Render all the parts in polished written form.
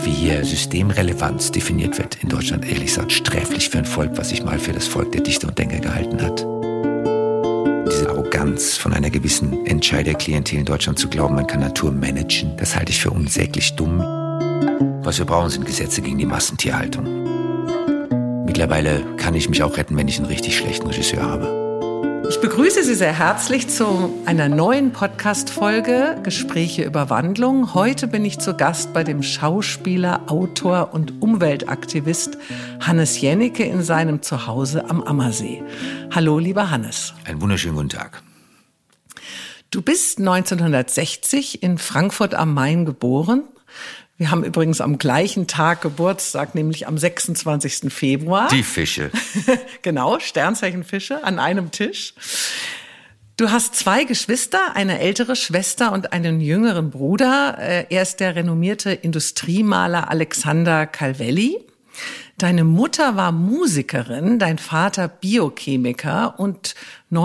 wie hier Systemrelevanz definiert wird in Deutschland, ehrlich gesagt, sträflich für ein Volk, was sich mal für das Volk der Dichter und Denker gehalten hat. Diese Arroganz von einer gewissen Entscheiderklientel in Deutschland zu glauben, man kann Natur managen, das halte ich für unsäglich dumm. Was wir brauchen, sind Gesetze gegen die Massentierhaltung. Mittlerweile kann ich mich auch retten, wenn ich einen richtig schlechten Regisseur habe. Ich begrüße Sie sehr herzlich zu einer neuen Podcast-Folge Gespräche über Wandlung. Heute bin ich zu Gast bei dem Schauspieler, Autor und Umweltaktivist Hannes Jennecke in seinem Zuhause am Ammersee. Hallo, lieber Hannes. Einen wunderschönen guten Tag. Du bist 1960 in Frankfurt am Main geboren. Wir haben übrigens am gleichen Tag Geburtstag, nämlich am 26. Februar. Die Fische. Genau, Sternzeichenfische an einem Tisch. Du hast 2 Geschwister, eine ältere Schwester und einen jüngeren Bruder. Er ist der renommierte Industriemaler Alexander Calvelli. Deine Mutter war Musikerin, dein Vater Biochemiker und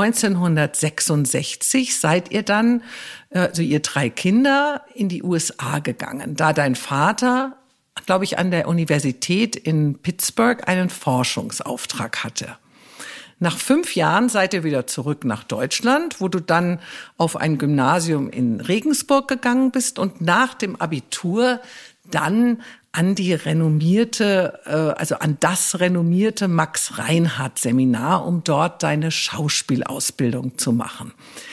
1966 seid ihr dann, also ihr 3 Kinder, in die USA gegangen, da dein Vater, glaube ich, an der Universität in Pittsburgh einen Forschungsauftrag hatte. Nach 5 Jahren seid ihr wieder zurück nach Deutschland, wo du dann auf ein Gymnasium in Regensburg gegangen bist und nach dem Abitur dann an das renommierte Max-Reinhardt-Seminar, um dort deine Schauspielausbildung zu machen.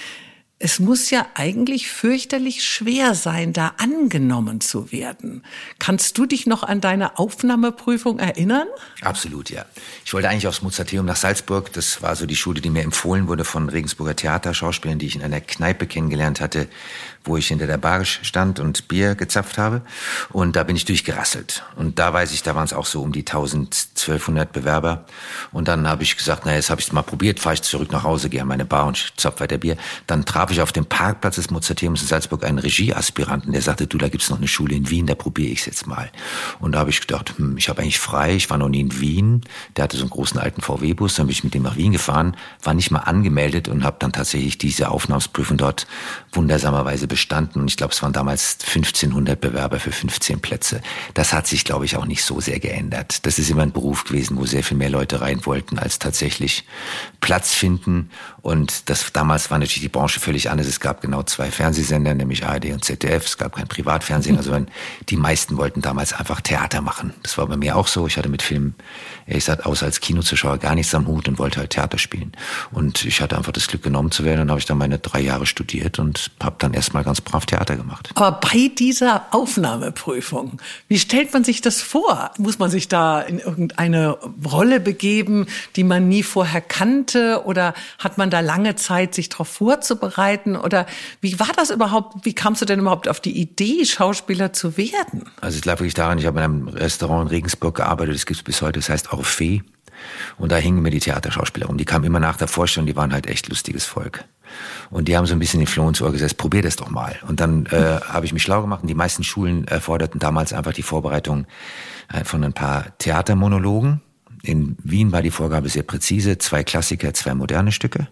Es muss ja eigentlich fürchterlich schwer sein, da angenommen zu werden. Kannst du dich noch an deine Aufnahmeprüfung erinnern? Absolut, ja. Ich wollte eigentlich aufs Mozarteum nach Salzburg. Das war so die Schule, die mir empfohlen wurde von Regensburger Theaterschauspielern, die ich in einer Kneipe kennengelernt hatte, wo ich hinter der Bar stand und Bier gezapft habe. Und da bin ich durchgerasselt. Und da weiß ich, da waren es auch so um die 1200 Bewerber. Und dann habe ich gesagt, jetzt habe ich es mal probiert, fahre ich zurück nach Hause, gehe an meine Bar und zapf weiter Bier. Dann traf ich auf dem Parkplatz des Mozarteums in Salzburg einen Regieaspiranten, der sagte, du, da gibt's noch eine Schule in Wien, da probiere ich es jetzt mal. Und da habe ich gedacht, ich habe eigentlich frei, ich war noch nie in Wien. Der hatte so einen großen alten VW-Bus, dann bin ich mit dem nach Wien gefahren, war nicht mal angemeldet und habe dann tatsächlich diese Aufnahmeprüfung dort wundersamerweise bestanden. Und ich glaube, es waren damals 1500 Bewerber für 15 Plätze. Das hat sich, glaube ich, auch nicht so sehr geändert. Das ist immer ein Beruf gewesen, wo sehr viel mehr Leute rein wollten, als tatsächlich Platz finden. Und damals war natürlich die Branche völlig anders. Es gab genau 2 Fernsehsender, nämlich ARD und ZDF. Es gab kein Privatfernsehen. Also die meisten wollten damals einfach Theater machen. Das war bei mir auch so. Ich hatte mit Film, ich sag, außer als Kinozuschauer gar nichts am Hut und wollte halt Theater spielen. Und ich hatte einfach das Glück, genommen zu werden. Dann habe ich dann meine 3 Jahre studiert und habe dann erstmal ganz brav Theater gemacht. Aber bei dieser Aufnahmeprüfung, wie stellt man sich das vor? Muss man sich da in irgendeine Rolle begeben, die man nie vorher kannte? Oder hat man da lange Zeit, sich darauf vorzubereiten? Oder wie war das überhaupt? Wie kamst du denn überhaupt auf die Idee, Schauspieler zu werden? Also es lag wirklich daran, ich habe in einem Restaurant in Regensburg gearbeitet, das gibt es bis heute, das heißt Orphée. Und da hingen mir die Theaterschauspieler rum. Die kamen immer nach der Vorstellung, die waren halt echt lustiges Volk. Und die haben so ein bisschen den Floh ins Ohr gesetzt, probier das doch mal. Und dann habe ich mich schlau gemacht und die meisten Schulen forderten damals einfach die Vorbereitung von ein paar Theatermonologen. In Wien war die Vorgabe sehr präzise, 2 Klassiker, 2 moderne Stücke.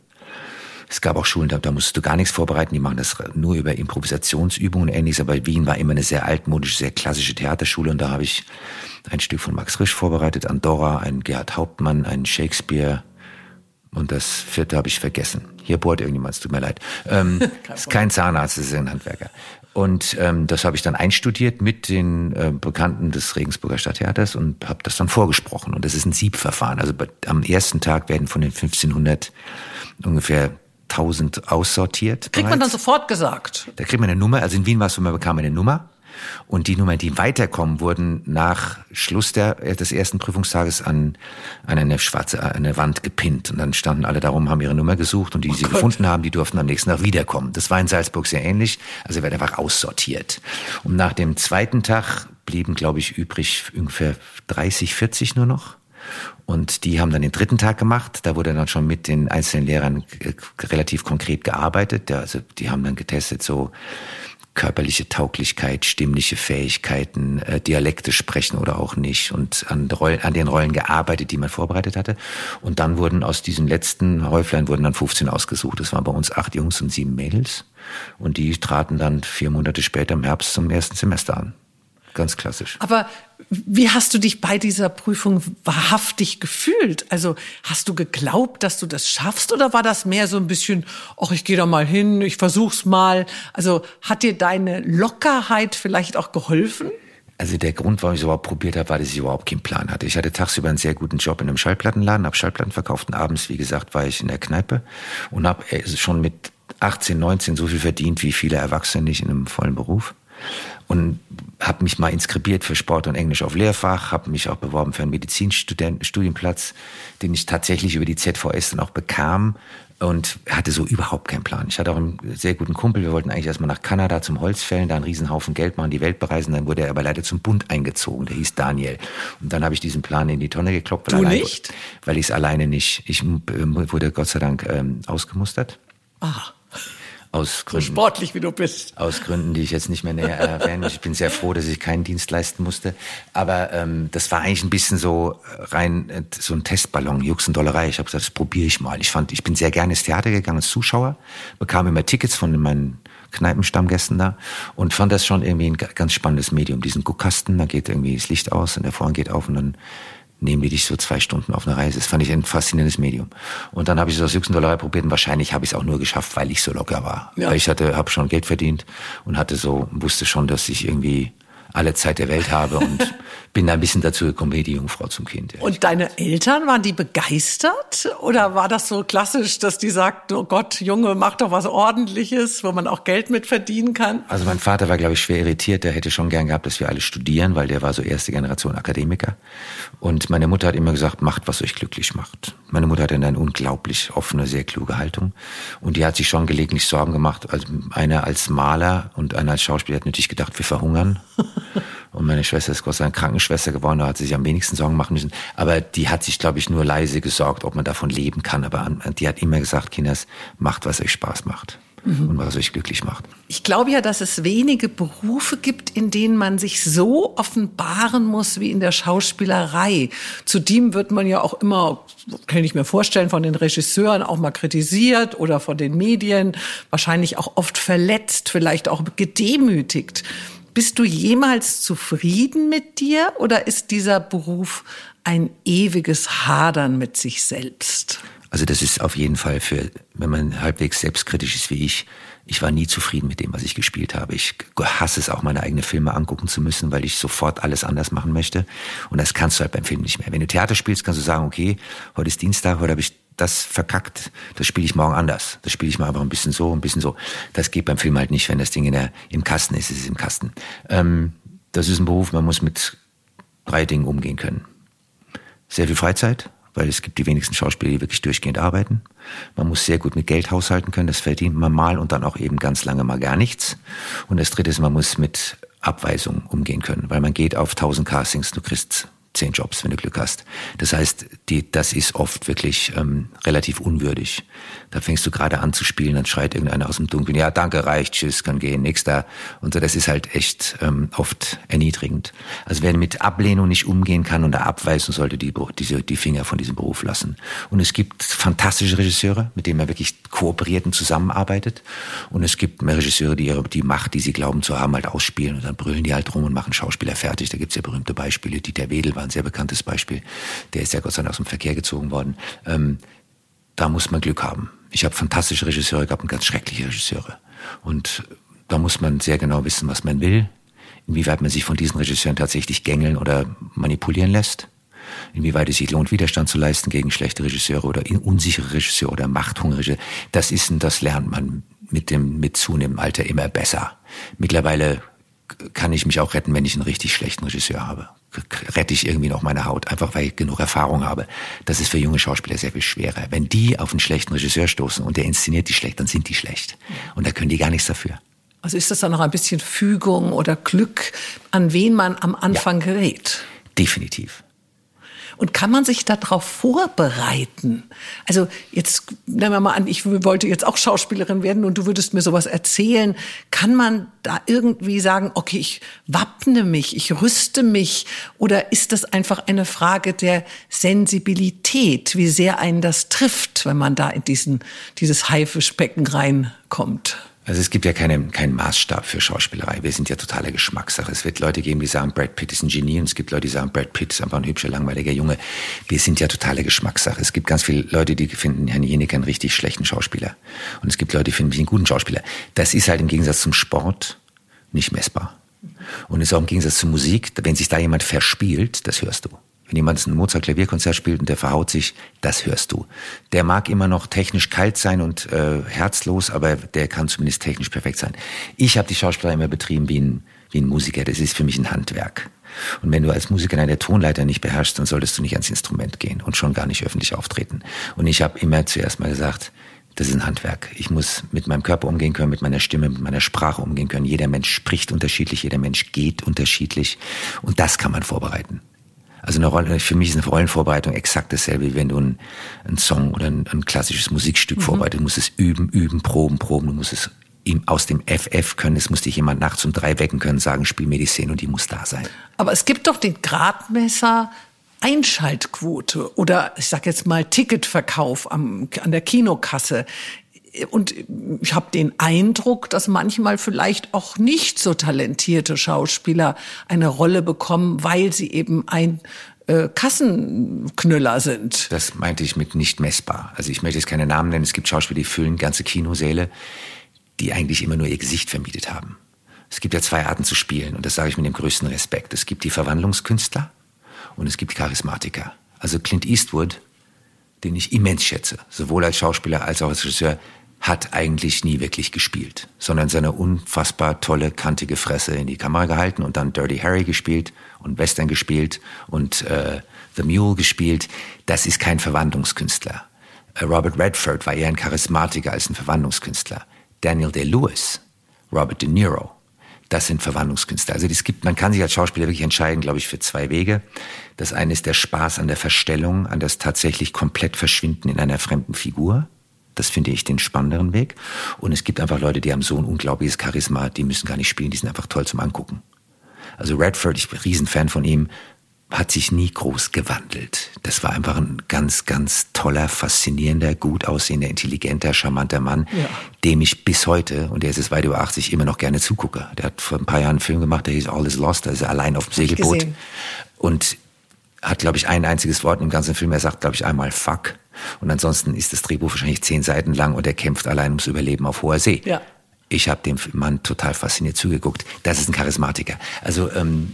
Es gab auch Schulen, da musstest du gar nichts vorbereiten, die machen das nur über Improvisationsübungen und Ähnliches, aber Wien war immer eine sehr altmodische, sehr klassische Theaterschule und da habe ich ein Stück von Max Frisch vorbereitet, Andorra, ein Gerhard Hauptmann, ein Shakespeare und das 4. habe ich vergessen. Hier bohrt irgendjemand, es tut mir leid. Ist kein Zahnarzt, das ist ein Handwerker. Und das habe ich dann einstudiert mit den Bekannten des Regensburger Stadttheaters und habe das dann vorgesprochen. Und das ist ein Siebverfahren. Also am ersten Tag werden von den 1500 ungefähr 1000 aussortiert. Kriegt man dann sofort gesagt? Da kriegt man eine Nummer. Also in Wien war es so, man bekam eine Nummer. Und die Nummern, die weiterkommen, wurden nach Schluss des ersten Prüfungstages an eine Wand gepinnt. Und dann standen alle darum, haben ihre Nummer gesucht und die sie gefunden haben, die durften am nächsten Tag wiederkommen. Das war in Salzburg sehr ähnlich. Also wird einfach aussortiert. Und nach dem 2. Tag blieben, glaube ich, übrig ungefähr 30, 40 nur noch. Und die haben dann den 3. Tag gemacht. Da wurde dann schon mit den einzelnen Lehrern relativ konkret gearbeitet. Also die haben dann getestet, so körperliche Tauglichkeit, stimmliche Fähigkeiten, Dialekte sprechen oder auch nicht und an den Rollen gearbeitet, die man vorbereitet hatte. Und dann wurden aus diesen letzten Häuflein wurden dann 15 ausgesucht. Das waren bei uns 8 Jungs und 7 Mädels. Und die traten dann 4 Monate später im Herbst zum ersten Semester an. ganz klassisch. Aber wie hast du dich bei dieser Prüfung wahrhaftig gefühlt? Also hast du geglaubt, dass du das schaffst oder war das mehr so ein bisschen, ach, ich gehe da mal hin, ich versuch's mal? Also hat dir deine Lockerheit vielleicht auch geholfen? Also der Grund, warum ich es überhaupt probiert habe, war, dass ich überhaupt keinen Plan hatte. Ich hatte tagsüber einen sehr guten Job in einem Schallplattenladen, habe Schallplatten verkauft und abends, wie gesagt, war ich in der Kneipe und habe schon mit 18, 19 so viel verdient wie viele Erwachsene nicht in einem vollen Beruf. Und habe mich mal inskribiert für Sport und Englisch auf Lehrfach, habe mich auch beworben für einen Medizinstudienplatz, den ich tatsächlich über die ZVS dann auch bekam und hatte so überhaupt keinen Plan. Ich hatte auch einen sehr guten Kumpel, wir wollten eigentlich erstmal nach Kanada zum Holzfällen, da einen Riesenhaufen Geld machen, die Welt bereisen, dann wurde er aber leider zum Bund eingezogen, der hieß Daniel. Und dann habe ich diesen Plan in die Tonne gekloppt. Weil ich es alleine nicht, ich wurde Gott sei Dank ausgemustert. Ah. Aus Gründen, so sportlich wie du bist. Aus Gründen, die ich jetzt nicht mehr näher erwähne. Ich bin sehr froh, dass ich keinen Dienst leisten musste. Aber das war eigentlich ein bisschen so rein so ein Testballon, Jux und Dollerei. Ich habe gesagt, das probiere ich mal. Ich bin sehr gerne ins Theater gegangen als Zuschauer, bekam immer Tickets von meinen Kneipenstammgästen da und fand das schon irgendwie ein ganz spannendes Medium. Diesen Guckkasten, da geht irgendwie das Licht aus und der Vorhang geht auf und dann nehmen die dich so 2 Stunden auf eine Reise. Das fand ich ein faszinierendes Medium. Und dann habe ich es aus Jux und Dollerei probiert und wahrscheinlich habe ich es auch nur geschafft, weil ich so locker war. Ja. Weil ich habe schon Geld verdient und wusste schon, dass ich irgendwie alle Zeit der Welt habe und bin da ein bisschen dazu gekommen, wie die Jungfrau zum Kind. Und deine Eltern, waren die begeistert? Oder war das so klassisch, dass die sagten, oh Gott, Junge, mach doch was Ordentliches, wo man auch Geld mit verdienen kann? Also mein Vater war, glaube ich, schwer irritiert. Der hätte schon gern gehabt, dass wir alle studieren, weil der war so erste Generation Akademiker. Und meine Mutter hat immer gesagt, macht, was euch glücklich macht. Meine Mutter hatte eine unglaublich offene, sehr kluge Haltung. Und die hat sich schon gelegentlich Sorgen gemacht. Also einer als Maler und einer als Schauspieler hat natürlich gedacht, wir verhungern. Und meine Schwester ist Gott sei Dank Krankenschwester geworden, da hat sie sich am wenigsten Sorgen machen müssen. Aber die hat sich, glaube ich, nur leise gesorgt, ob man davon leben kann. Aber die hat immer gesagt, Kinders, macht, was euch Spaß macht. Und was euch glücklich macht. Ich glaube ja, dass es wenige Berufe gibt, in denen man sich so offenbaren muss wie in der Schauspielerei. Zudem wird man ja auch immer, kann ich mir vorstellen, von den Regisseuren auch mal kritisiert oder von den Medien, wahrscheinlich auch oft verletzt, vielleicht auch gedemütigt. Bist du jemals zufrieden mit dir oder ist dieser Beruf ein ewiges Hadern mit sich selbst? Also das ist auf jeden Fall wenn man halbwegs selbstkritisch ist wie ich war nie zufrieden mit dem, was ich gespielt habe. Ich hasse es auch, meine eigenen Filme angucken zu müssen, weil ich sofort alles anders machen möchte. Und das kannst du halt beim Film nicht mehr. Wenn du Theater spielst, kannst du sagen, okay, heute ist Dienstag, heute habe ich das verkackt, das spiele ich morgen anders. Das spiele ich mal einfach ein bisschen so, ein bisschen so. Das geht beim Film halt nicht, wenn das Ding im Kasten ist, ist es im Kasten. Das ist ein Beruf, man muss mit 3 Dingen umgehen können. Sehr viel Freizeit, weil es gibt die wenigsten Schauspieler, die wirklich durchgehend arbeiten. Man muss sehr gut mit Geld haushalten können, das verdient man mal und dann auch eben ganz lange mal gar nichts. Und das Dritte ist, man muss mit Abweisung umgehen können, weil man geht auf 1000 Castings, du kriegst 10 Jobs, wenn du Glück hast. Das heißt, das ist oft wirklich relativ unwürdig. Da fängst du gerade an zu spielen, dann schreit irgendeiner aus dem Dunkeln, ja, danke, reicht, tschüss, kann gehen, nächster. Und so, das ist halt echt oft erniedrigend. Also wer mit Ablehnung nicht umgehen kann und da abweisen, sollte die Finger von diesem Beruf lassen. Und es gibt fantastische Regisseure, mit denen man wirklich kooperiert und zusammenarbeitet. Und es gibt Regisseure, die die Macht, die sie glauben zu haben, halt ausspielen. Und dann brüllen die halt rum und machen Schauspieler fertig. Da gibt's ja berühmte Beispiele. Dieter Wedel war ein sehr bekanntes Beispiel. Der ist ja Gott sei Dank aus dem Verkehr gezogen worden. Da muss man Glück haben. Ich habe fantastische Regisseure gehabt und ganz schreckliche Regisseure. Und da muss man sehr genau wissen, was man will, inwieweit man sich von diesen Regisseuren tatsächlich gängeln oder manipulieren lässt, inwieweit es sich lohnt, Widerstand zu leisten gegen schlechte Regisseure oder unsichere Regisseure oder machthungrige. Das lernt man mit zunehmendem Alter immer besser. Mittlerweile kann ich mich auch retten, wenn ich einen richtig schlechten Regisseur habe. Rette ich irgendwie noch meine Haut, einfach weil ich genug Erfahrung habe. Das ist für junge Schauspieler sehr viel schwerer. Wenn die auf einen schlechten Regisseur stoßen und der inszeniert die schlecht, dann sind die schlecht. Und da können die gar nichts dafür. Also ist das dann noch ein bisschen Fügung oder Glück, an wen man am Anfang gerät? Definitiv. Und kann man sich darauf vorbereiten? Also jetzt nehmen wir mal an, ich wollte jetzt auch Schauspielerin werden und du würdest mir sowas erzählen. Kann man da irgendwie sagen, okay, ich wappne mich, ich rüste mich? Oder ist das einfach eine Frage der Sensibilität, wie sehr einen das trifft, wenn man da in dieses Haifischbecken reinkommt? Also es gibt ja keinen Maßstab für Schauspielerei. Wir sind ja totale Geschmackssache. Es wird Leute geben, die sagen, Brad Pitt ist ein Genie, und es gibt Leute, die sagen, Brad Pitt ist einfach ein hübscher, langweiliger Junge. Wir sind ja totale Geschmackssache. Es gibt ganz viele Leute, die finden Herrn Jeneke einen richtig schlechten Schauspieler. Und es gibt Leute, die finden mich einen guten Schauspieler. Das ist halt im Gegensatz zum Sport nicht messbar. Und es ist auch im Gegensatz zur Musik, wenn sich da jemand verspielt, das hörst du. Wenn jemand ein Mozart-Klavierkonzert spielt und der verhaut sich, das hörst du. Der mag immer noch technisch kalt sein und herzlos, aber der kann zumindest technisch perfekt sein. Ich habe die Schauspielerei immer betrieben wie ein Musiker. Das ist für mich ein Handwerk. Und wenn du als Musiker deine Tonleiter nicht beherrschst, dann solltest du nicht ans Instrument gehen und schon gar nicht öffentlich auftreten. Und ich habe immer zuerst mal gesagt, das ist ein Handwerk. Ich muss mit meinem Körper umgehen können, mit meiner Stimme, mit meiner Sprache umgehen können. Jeder Mensch spricht unterschiedlich, jeder Mensch geht unterschiedlich. Und das kann man vorbereiten. Also für mich ist eine Rollenvorbereitung exakt dasselbe, wie wenn du einen Song oder ein klassisches Musikstück vorbereitest. Du musst es üben, proben. Du musst es aus dem FF können. Es muss dich jemand nachts um 3 wecken können, sagen, spiel mir die Szene, und die muss da sein. Aber es gibt doch den Gradmesser Einschaltquote oder ich sag jetzt mal Ticketverkauf an der Kinokasse. Und ich habe den Eindruck, dass manchmal vielleicht auch nicht so talentierte Schauspieler eine Rolle bekommen, weil sie eben ein Kassenknüller sind. Das meinte ich mit nicht messbar. Also ich möchte jetzt keine Namen nennen. Es gibt Schauspieler, die füllen ganze Kinosäle, die eigentlich immer nur ihr Gesicht vermietet haben. Es gibt ja 2 Arten zu spielen, und das sage ich mit dem größten Respekt. Es gibt die Verwandlungskünstler und es gibt die Charismatiker. Also Clint Eastwood, den ich immens schätze, sowohl als Schauspieler als auch als Regisseur, hat eigentlich nie wirklich gespielt, sondern seine unfassbar tolle, kantige Fresse in die Kamera gehalten und dann Dirty Harry gespielt und Western gespielt und The Mule gespielt. Das ist kein Verwandlungskünstler. Robert Redford war eher ein Charismatiker als ein Verwandlungskünstler. Daniel Day-Lewis, Robert De Niro, das sind Verwandlungskünstler. Also man kann sich als Schauspieler wirklich entscheiden, glaube ich, für 2 Wege. Das eine ist der Spaß an der Verstellung, an das tatsächlich komplett Verschwinden in einer fremden Figur. Das finde ich den spannenderen Weg. Und es gibt einfach Leute, die haben so ein unglaubliches Charisma, die müssen gar nicht spielen, die sind einfach toll zum Angucken. Also Redford, ich bin ein Riesenfan von ihm, hat sich nie groß gewandelt. Das war einfach ein ganz, ganz toller, faszinierender, gut aussehender, intelligenter, charmanter Mann, dem ich bis heute, und der ist jetzt weit über 80, immer noch gerne zugucke. Der hat vor ein paar Jahren einen Film gemacht, der hieß All is Lost, da ist er allein auf dem Segelboot. Und hat, glaube ich, ein einziges Wort im ganzen Film. Er sagt, glaube ich, einmal Fuck. Und ansonsten ist das Drehbuch wahrscheinlich 10 Seiten lang und er kämpft allein ums Überleben auf hoher See. Ja. Ich habe dem Mann total fasziniert zugeguckt. Das ist ein Charismatiker. Also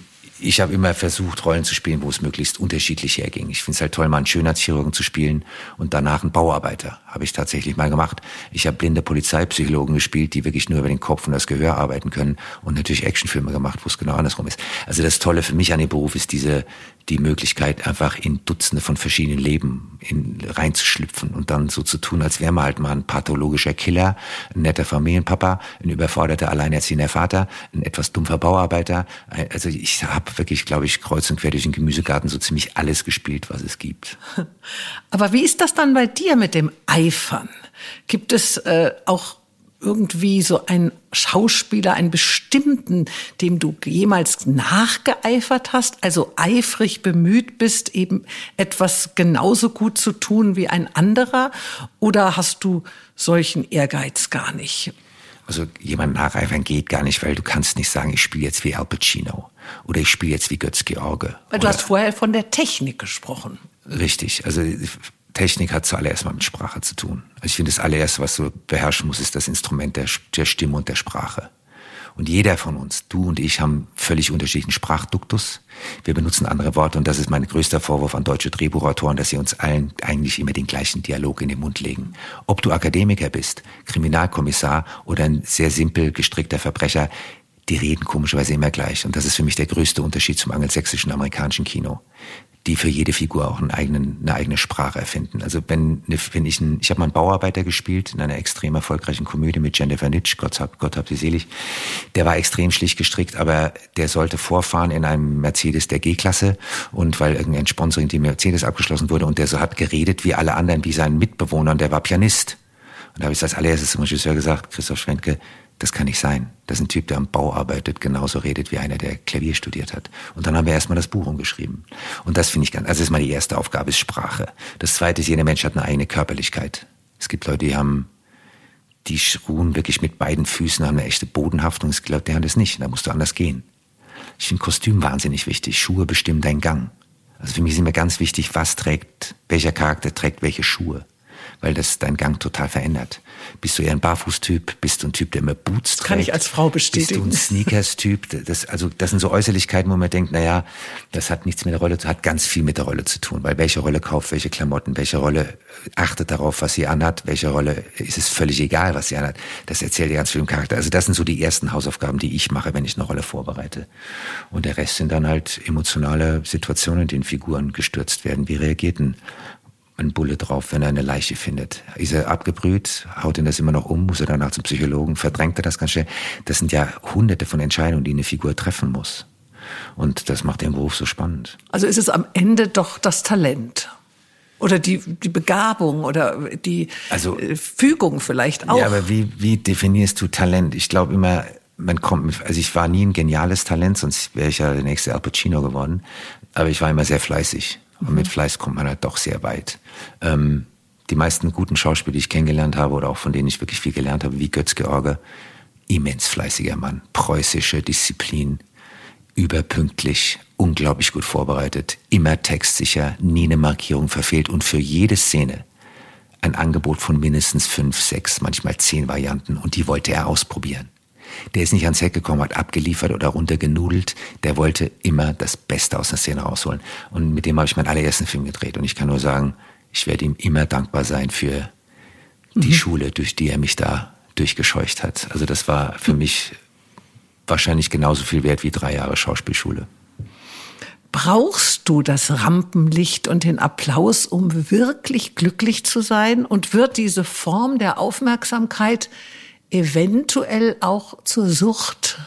ich habe immer versucht, Rollen zu spielen, wo es möglichst unterschiedlich herging. Ich finde es halt toll, mal einen Schönheitschirurgen zu spielen und danach einen Bauarbeiter. Habe ich tatsächlich mal gemacht. Ich habe blinde Polizeipsychologen gespielt, die wirklich nur über den Kopf und das Gehör arbeiten können, und natürlich Actionfilme gemacht, wo es genau andersrum ist. Also das Tolle für mich an dem Beruf ist die Möglichkeit, einfach in Dutzende von verschiedenen Leben reinzuschlüpfen und dann so zu tun, als wäre man halt mal ein pathologischer Killer, ein netter Familienpapa, ein überforderter, alleinerziehender Vater, ein etwas dumpfer Bauarbeiter. Also ich habe wirklich, glaube ich, kreuz und quer durch den Gemüsegarten so ziemlich alles gespielt, was es gibt. Aber wie ist das dann bei dir mit dem Eifern? Gibt es auch irgendwie so einen Schauspieler, einen bestimmten, dem du jemals nachgeeifert hast, also eifrig bemüht bist, eben etwas genauso gut zu tun wie ein anderer? Oder hast du solchen Ehrgeiz gar nicht? Also jemand nacheifern geht gar nicht, weil du kannst nicht sagen, ich spiele jetzt wie Al Pacino oder ich spiele jetzt wie Götz-George. Weil du hast vorher von der Technik gesprochen. Richtig, also Technik hat zuallererst mal mit Sprache zu tun. Also ich finde, das allererste, was du beherrschen musst, ist das Instrument der Stimme und der Sprache. Und jeder von uns, du und ich, haben völlig unterschiedlichen Sprachduktus. Wir benutzen andere Worte, und das ist mein größter Vorwurf an deutsche Drehbuchautoren, dass sie uns allen eigentlich immer den gleichen Dialog in den Mund legen. Ob du Akademiker bist, Kriminalkommissar oder ein sehr simpel gestrickter Verbrecher, die reden komischerweise immer gleich. Und das ist für mich der größte Unterschied zum angelsächsischen amerikanischen Kino, die für jede Figur auch eine eigene Sprache erfinden. Also ich habe mal einen Bauarbeiter gespielt in einer extrem erfolgreichen Komödie mit Jennifer Nitsch, Gott hab sie selig. Der war extrem schlicht gestrickt, aber der sollte vorfahren in einem Mercedes der G-Klasse, und weil irgendein Sponsoring die Mercedes abgeschlossen wurde, und der so hat geredet wie alle anderen, wie sein Mitbewohner, und der war Pianist. Und da habe ich als allererstes zum Regisseur gesagt, Christoph Schwentke, das kann nicht sein. Das ist ein Typ, der am Bau arbeitet, genauso redet wie einer, der Klavier studiert hat. Und dann haben wir erstmal das Buch umgeschrieben. Und das finde ich also das ist mal die erste Aufgabe, ist Sprache. Das zweite ist, jeder Mensch hat eine eigene Körperlichkeit. Es gibt Leute, die ruhen wirklich mit beiden Füßen, haben eine echte Bodenhaftung. Ich glaube, der hat es nicht. Da musst du anders gehen. Ich finde Kostüm wahnsinnig wichtig. Schuhe bestimmen deinen Gang. Also für mich ist immer ganz wichtig, welcher Charakter trägt welche Schuhe. Weil das deinen Gang total verändert. Bist du eher ein Barfußtyp? Bist du ein Typ, der immer Boots trägt? Kann ich als Frau bestätigen. Bist du ein Sneakers-Typ? Das sind so Äußerlichkeiten, wo man denkt, naja, das hat nichts mit der Rolle, hat ganz viel mit der Rolle zu tun. Weil welche Rolle kauft welche Klamotten, welche Rolle achtet darauf, was sie anhat, welche Rolle ist es völlig egal, was sie anhat. Das erzählt dir ganz viel im Charakter. Also das sind so die ersten Hausaufgaben, die ich mache, wenn ich eine Rolle vorbereite. Und der Rest sind dann halt emotionale Situationen, in denen Figuren gestürzt werden. Wie reagiert ein Bulle drauf, wenn er eine Leiche findet? Ist er abgebrüht? Haut ihn das immer noch um? Muss er danach zum Psychologen? Verdrängt er das ganz schnell? Das sind ja hunderte von Entscheidungen, die eine Figur treffen muss. Und das macht den Beruf so spannend. Also ist es am Ende doch das Talent? Oder die Begabung oder die Fügung vielleicht auch? Ja, aber wie definierst du Talent? Ich glaube immer, ich war nie ein geniales Talent, sonst wäre ich ja der nächste Al Pacino geworden. Aber ich war immer sehr fleißig. Und mit Fleiß kommt man halt doch sehr weit. Die meisten guten Schauspieler, die ich kennengelernt habe oder auch von denen ich wirklich viel gelernt habe, wie Götz-George, immens fleißiger Mann, preußische Disziplin, überpünktlich, unglaublich gut vorbereitet, immer textsicher, nie eine Markierung verfehlt und für jede Szene ein Angebot von mindestens 5, 6, manchmal 10 Varianten und die wollte er ausprobieren. Der ist nicht ans Set gekommen, hat abgeliefert oder runtergenudelt. Der wollte immer das Beste aus der Szene rausholen. Und mit dem habe ich meinen allerersten Film gedreht. Und ich kann nur sagen, ich werde ihm immer dankbar sein für die Schule, durch die er mich da durchgescheucht hat. Also das war für mich wahrscheinlich genauso viel wert wie 3 Jahre Schauspielschule. Brauchst du das Rampenlicht und den Applaus, um wirklich glücklich zu sein? Und wird diese Form der Aufmerksamkeit eventuell auch zur Sucht?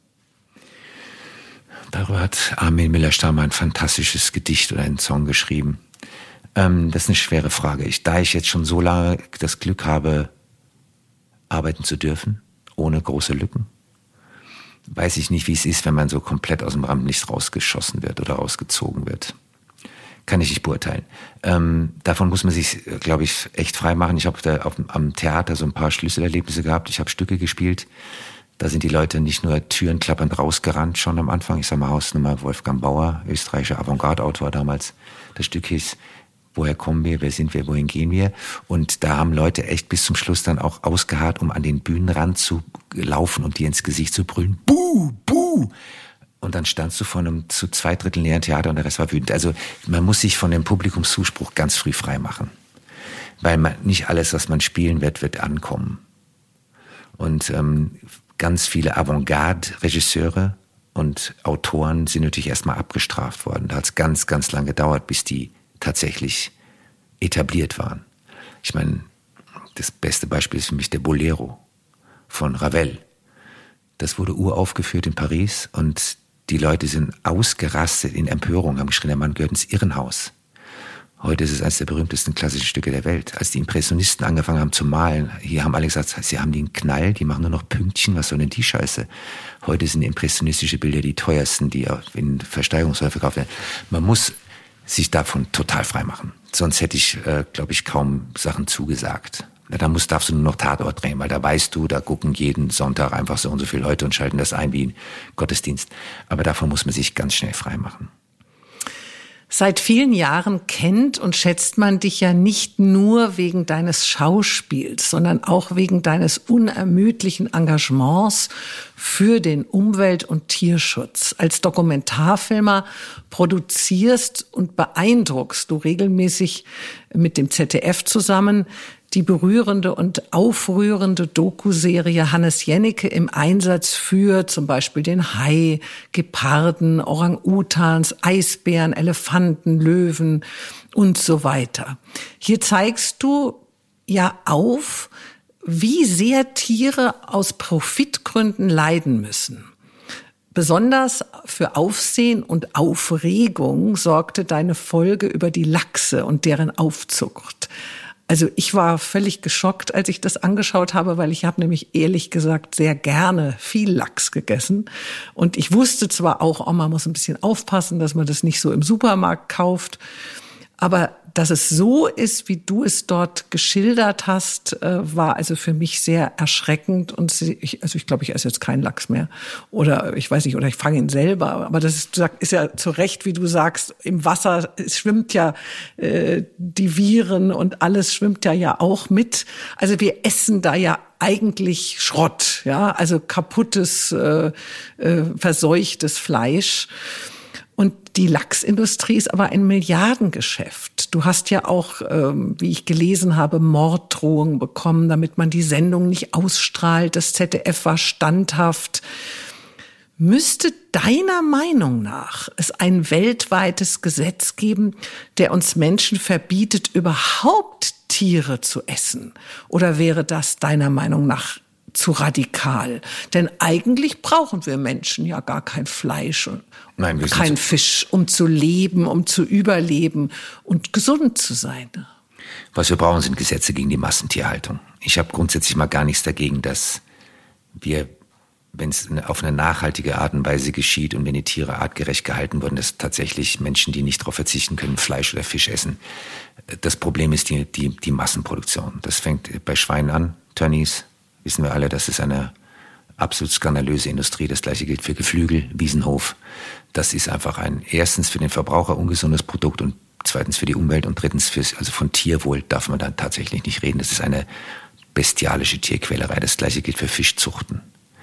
Darüber hat Armin Miller-Stamm ein fantastisches Gedicht oder einen Song geschrieben. Das ist eine schwere Frage. Da ich jetzt schon so lange das Glück habe, arbeiten zu dürfen, ohne große Lücken, weiß ich nicht, wie es ist, wenn man so komplett aus dem Rampenlicht rausgeschossen wird oder rausgezogen wird. Kann ich nicht beurteilen. Davon muss man sich, glaube ich, echt frei machen. Ich habe am Theater so ein paar Schlüsselerlebnisse gehabt. Ich habe Stücke gespielt. Da sind die Leute nicht nur türenklappernd rausgerannt schon am Anfang. Ich sage mal Hausnummer Wolfgang Bauer, österreichischer Avantgarde-Autor damals. Das Stück hieß Woher kommen wir, wer sind wir, wohin gehen wir? Und da haben Leute echt bis zum Schluss dann auch ausgeharrt, um an den Bühnenrand zu laufen und dir ins Gesicht zu brüllen. Buh, buh! Und dann standst du vor einem zu 2/3 leeren Theater und der Rest war wütend. Also man muss sich von dem Publikumszuspruch ganz früh frei machen. Weil nicht alles, was man spielen wird ankommen. Und ganz viele Avantgarde-Regisseure und Autoren sind natürlich erstmal abgestraft worden. Da hat es ganz, ganz lang gedauert, bis die tatsächlich etabliert waren. Ich meine, das beste Beispiel ist für mich der Bolero von Ravel. Das wurde uraufgeführt in Paris und die Leute sind ausgerastet in Empörung, haben geschrien, der Mann gehört ins Irrenhaus. Heute ist es eines der berühmtesten klassischen Stücke der Welt. Als die Impressionisten angefangen haben zu malen, hier haben alle gesagt, sie haben den Knall, die machen nur noch Pünktchen, was soll denn die Scheiße? Heute sind impressionistische Bilder die teuersten, die in Versteigerungshäufen verkauft werden. Man muss sich davon total frei machen. Sonst hätte ich, glaube ich, kaum Sachen zugesagt. Darfst du nur noch Tatort drehen, weil da weißt du, da gucken jeden Sonntag einfach so und so viele Leute und schalten das ein wie ein Gottesdienst. Aber davon muss man sich ganz schnell frei machen. Seit vielen Jahren kennt und schätzt man dich ja nicht nur wegen deines Schauspiels, sondern auch wegen deines unermüdlichen Engagements für den Umwelt- und Tierschutz. Als Dokumentarfilmer produzierst und beeindruckst du regelmäßig mit dem ZDF zusammen die berührende und aufrührende Doku-Serie Hannes Jennecke im Einsatz für zum Beispiel den Hai, Geparden, Orang-Utans, Eisbären, Elefanten, Löwen und so weiter. Hier zeigst du ja auf, wie sehr Tiere aus Profitgründen leiden müssen. Besonders für Aufsehen und Aufregung sorgte deine Folge über die Lachse und deren Aufzucht. Also ich war völlig geschockt, als ich das angeschaut habe, weil ich habe nämlich ehrlich gesagt sehr gerne viel Lachs gegessen. Und ich wusste zwar auch, man muss ein bisschen aufpassen, dass man das nicht so im Supermarkt kauft. Aber dass es so ist, wie du es dort geschildert hast, war also für mich sehr erschreckend. Und ich glaube, ich esse jetzt keinen Lachs mehr. Oder ich weiß nicht, oder ich fange ihn selber. Aber das ist ja zu Recht, wie du sagst, im Wasser es schwimmt ja die Viren und alles schwimmt ja auch mit. Also wir essen da ja eigentlich Schrott, ja, also kaputtes, verseuchtes Fleisch. Und die Lachsindustrie ist aber ein Milliardengeschäft. Du hast ja auch, wie ich gelesen habe, Morddrohungen bekommen, damit man die Sendung nicht ausstrahlt. Das ZDF war standhaft. Müsste deiner Meinung nach es ein weltweites Gesetz geben, der uns Menschen verbietet, überhaupt Tiere zu essen? Oder wäre das deiner Meinung nach zu radikal? Denn eigentlich brauchen wir Menschen ja gar kein Fleisch und kein Fisch, um zu leben, um zu überleben und gesund zu sein. Was wir brauchen, sind Gesetze gegen die Massentierhaltung. Ich habe grundsätzlich mal gar nichts dagegen, dass wir, wenn es auf eine nachhaltige Art und Weise geschieht und wenn die Tiere artgerecht gehalten wurden, dass tatsächlich Menschen, die nicht darauf verzichten können, Fleisch oder Fisch essen. Das Problem ist die Massenproduktion. Das fängt bei Schweinen an. Tönnies, wissen wir alle, das ist eine absolut skandalöse Industrie. Das Gleiche gilt für Geflügel, Wiesenhof. Das ist einfach erstens für den Verbraucher ungesundes Produkt und zweitens für die Umwelt und drittens also von Tierwohl darf man dann tatsächlich nicht reden. Das ist eine bestialische Tierquälerei. Das Gleiche gilt für Fischzuchten.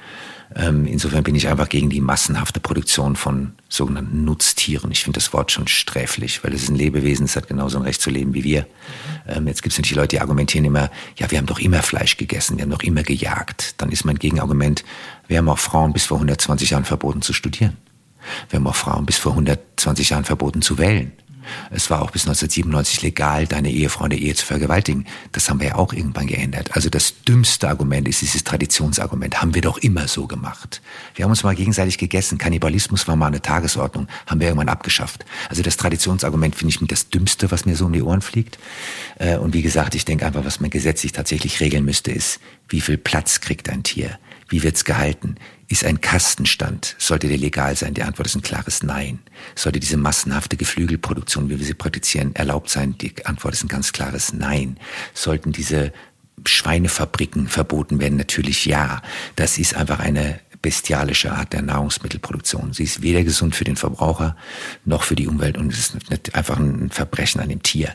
Insofern bin ich einfach gegen die massenhafte Produktion von sogenannten Nutztieren. Ich finde das Wort schon sträflich, weil es ist ein Lebewesen, es hat genauso ein Recht zu leben wie wir. Jetzt gibt es natürlich Leute, die argumentieren immer, ja, wir haben doch immer Fleisch gegessen, wir haben doch immer gejagt. Dann ist mein Gegenargument, wir haben auch Frauen bis vor 120 Jahren verboten zu studieren. Wir haben auch Frauen bis vor 120 Jahren verboten zu wählen. Es war auch bis 1997 legal, deine Ehefrau in der Ehe zu vergewaltigen. Das haben wir ja auch irgendwann geändert. Also das dümmste Argument ist dieses Traditionsargument. Haben wir doch immer so gemacht. Wir haben uns mal gegenseitig gegessen. Kannibalismus war mal eine Tagesordnung. Haben wir irgendwann abgeschafft. Also das Traditionsargument finde ich mit das Dümmste, was mir so um die Ohren fliegt. Und wie gesagt, ich denke einfach, was man gesetzlich tatsächlich regeln müsste, ist, wie viel Platz kriegt ein Tier? Wie wird's gehalten? Ist ein Kastenstand, sollte der legal sein? Die Antwort ist ein klares Nein. Sollte diese massenhafte Geflügelproduktion, wie wir sie praktizieren, erlaubt sein? Die Antwort ist ein ganz klares Nein. Sollten diese Schweinefabriken verboten werden? Natürlich ja. Das ist einfach eine bestialische Art der Nahrungsmittelproduktion. Sie ist weder gesund für den Verbraucher noch für die Umwelt und es ist einfach ein Verbrechen an dem Tier.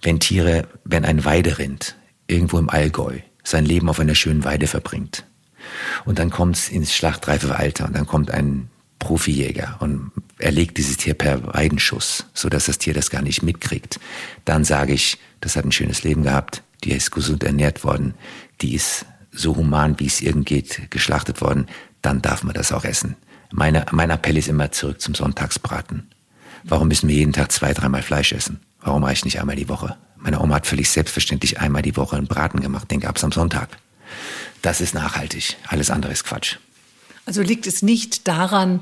Wenn ein Weiderind irgendwo im Allgäu sein Leben auf einer schönen Weide verbringt, und dann kommt es ins schlachtreife Alter und dann kommt ein Profijäger und erlegt dieses Tier per Weidenschuss, sodass das Tier das gar nicht mitkriegt. Dann sage ich, das hat ein schönes Leben gehabt, die ist gesund ernährt worden, die ist so human, wie es irgend geht, geschlachtet worden, dann darf man das auch essen. Mein Appell ist immer zurück zum Sonntagsbraten. Warum müssen wir jeden Tag 2-3 Mal Fleisch essen? Warum reicht nicht einmal die Woche? Meine Oma hat völlig selbstverständlich einmal die Woche einen Braten gemacht, den gab's am Sonntag. Das ist nachhaltig. Alles andere ist Quatsch. Also liegt es nicht daran,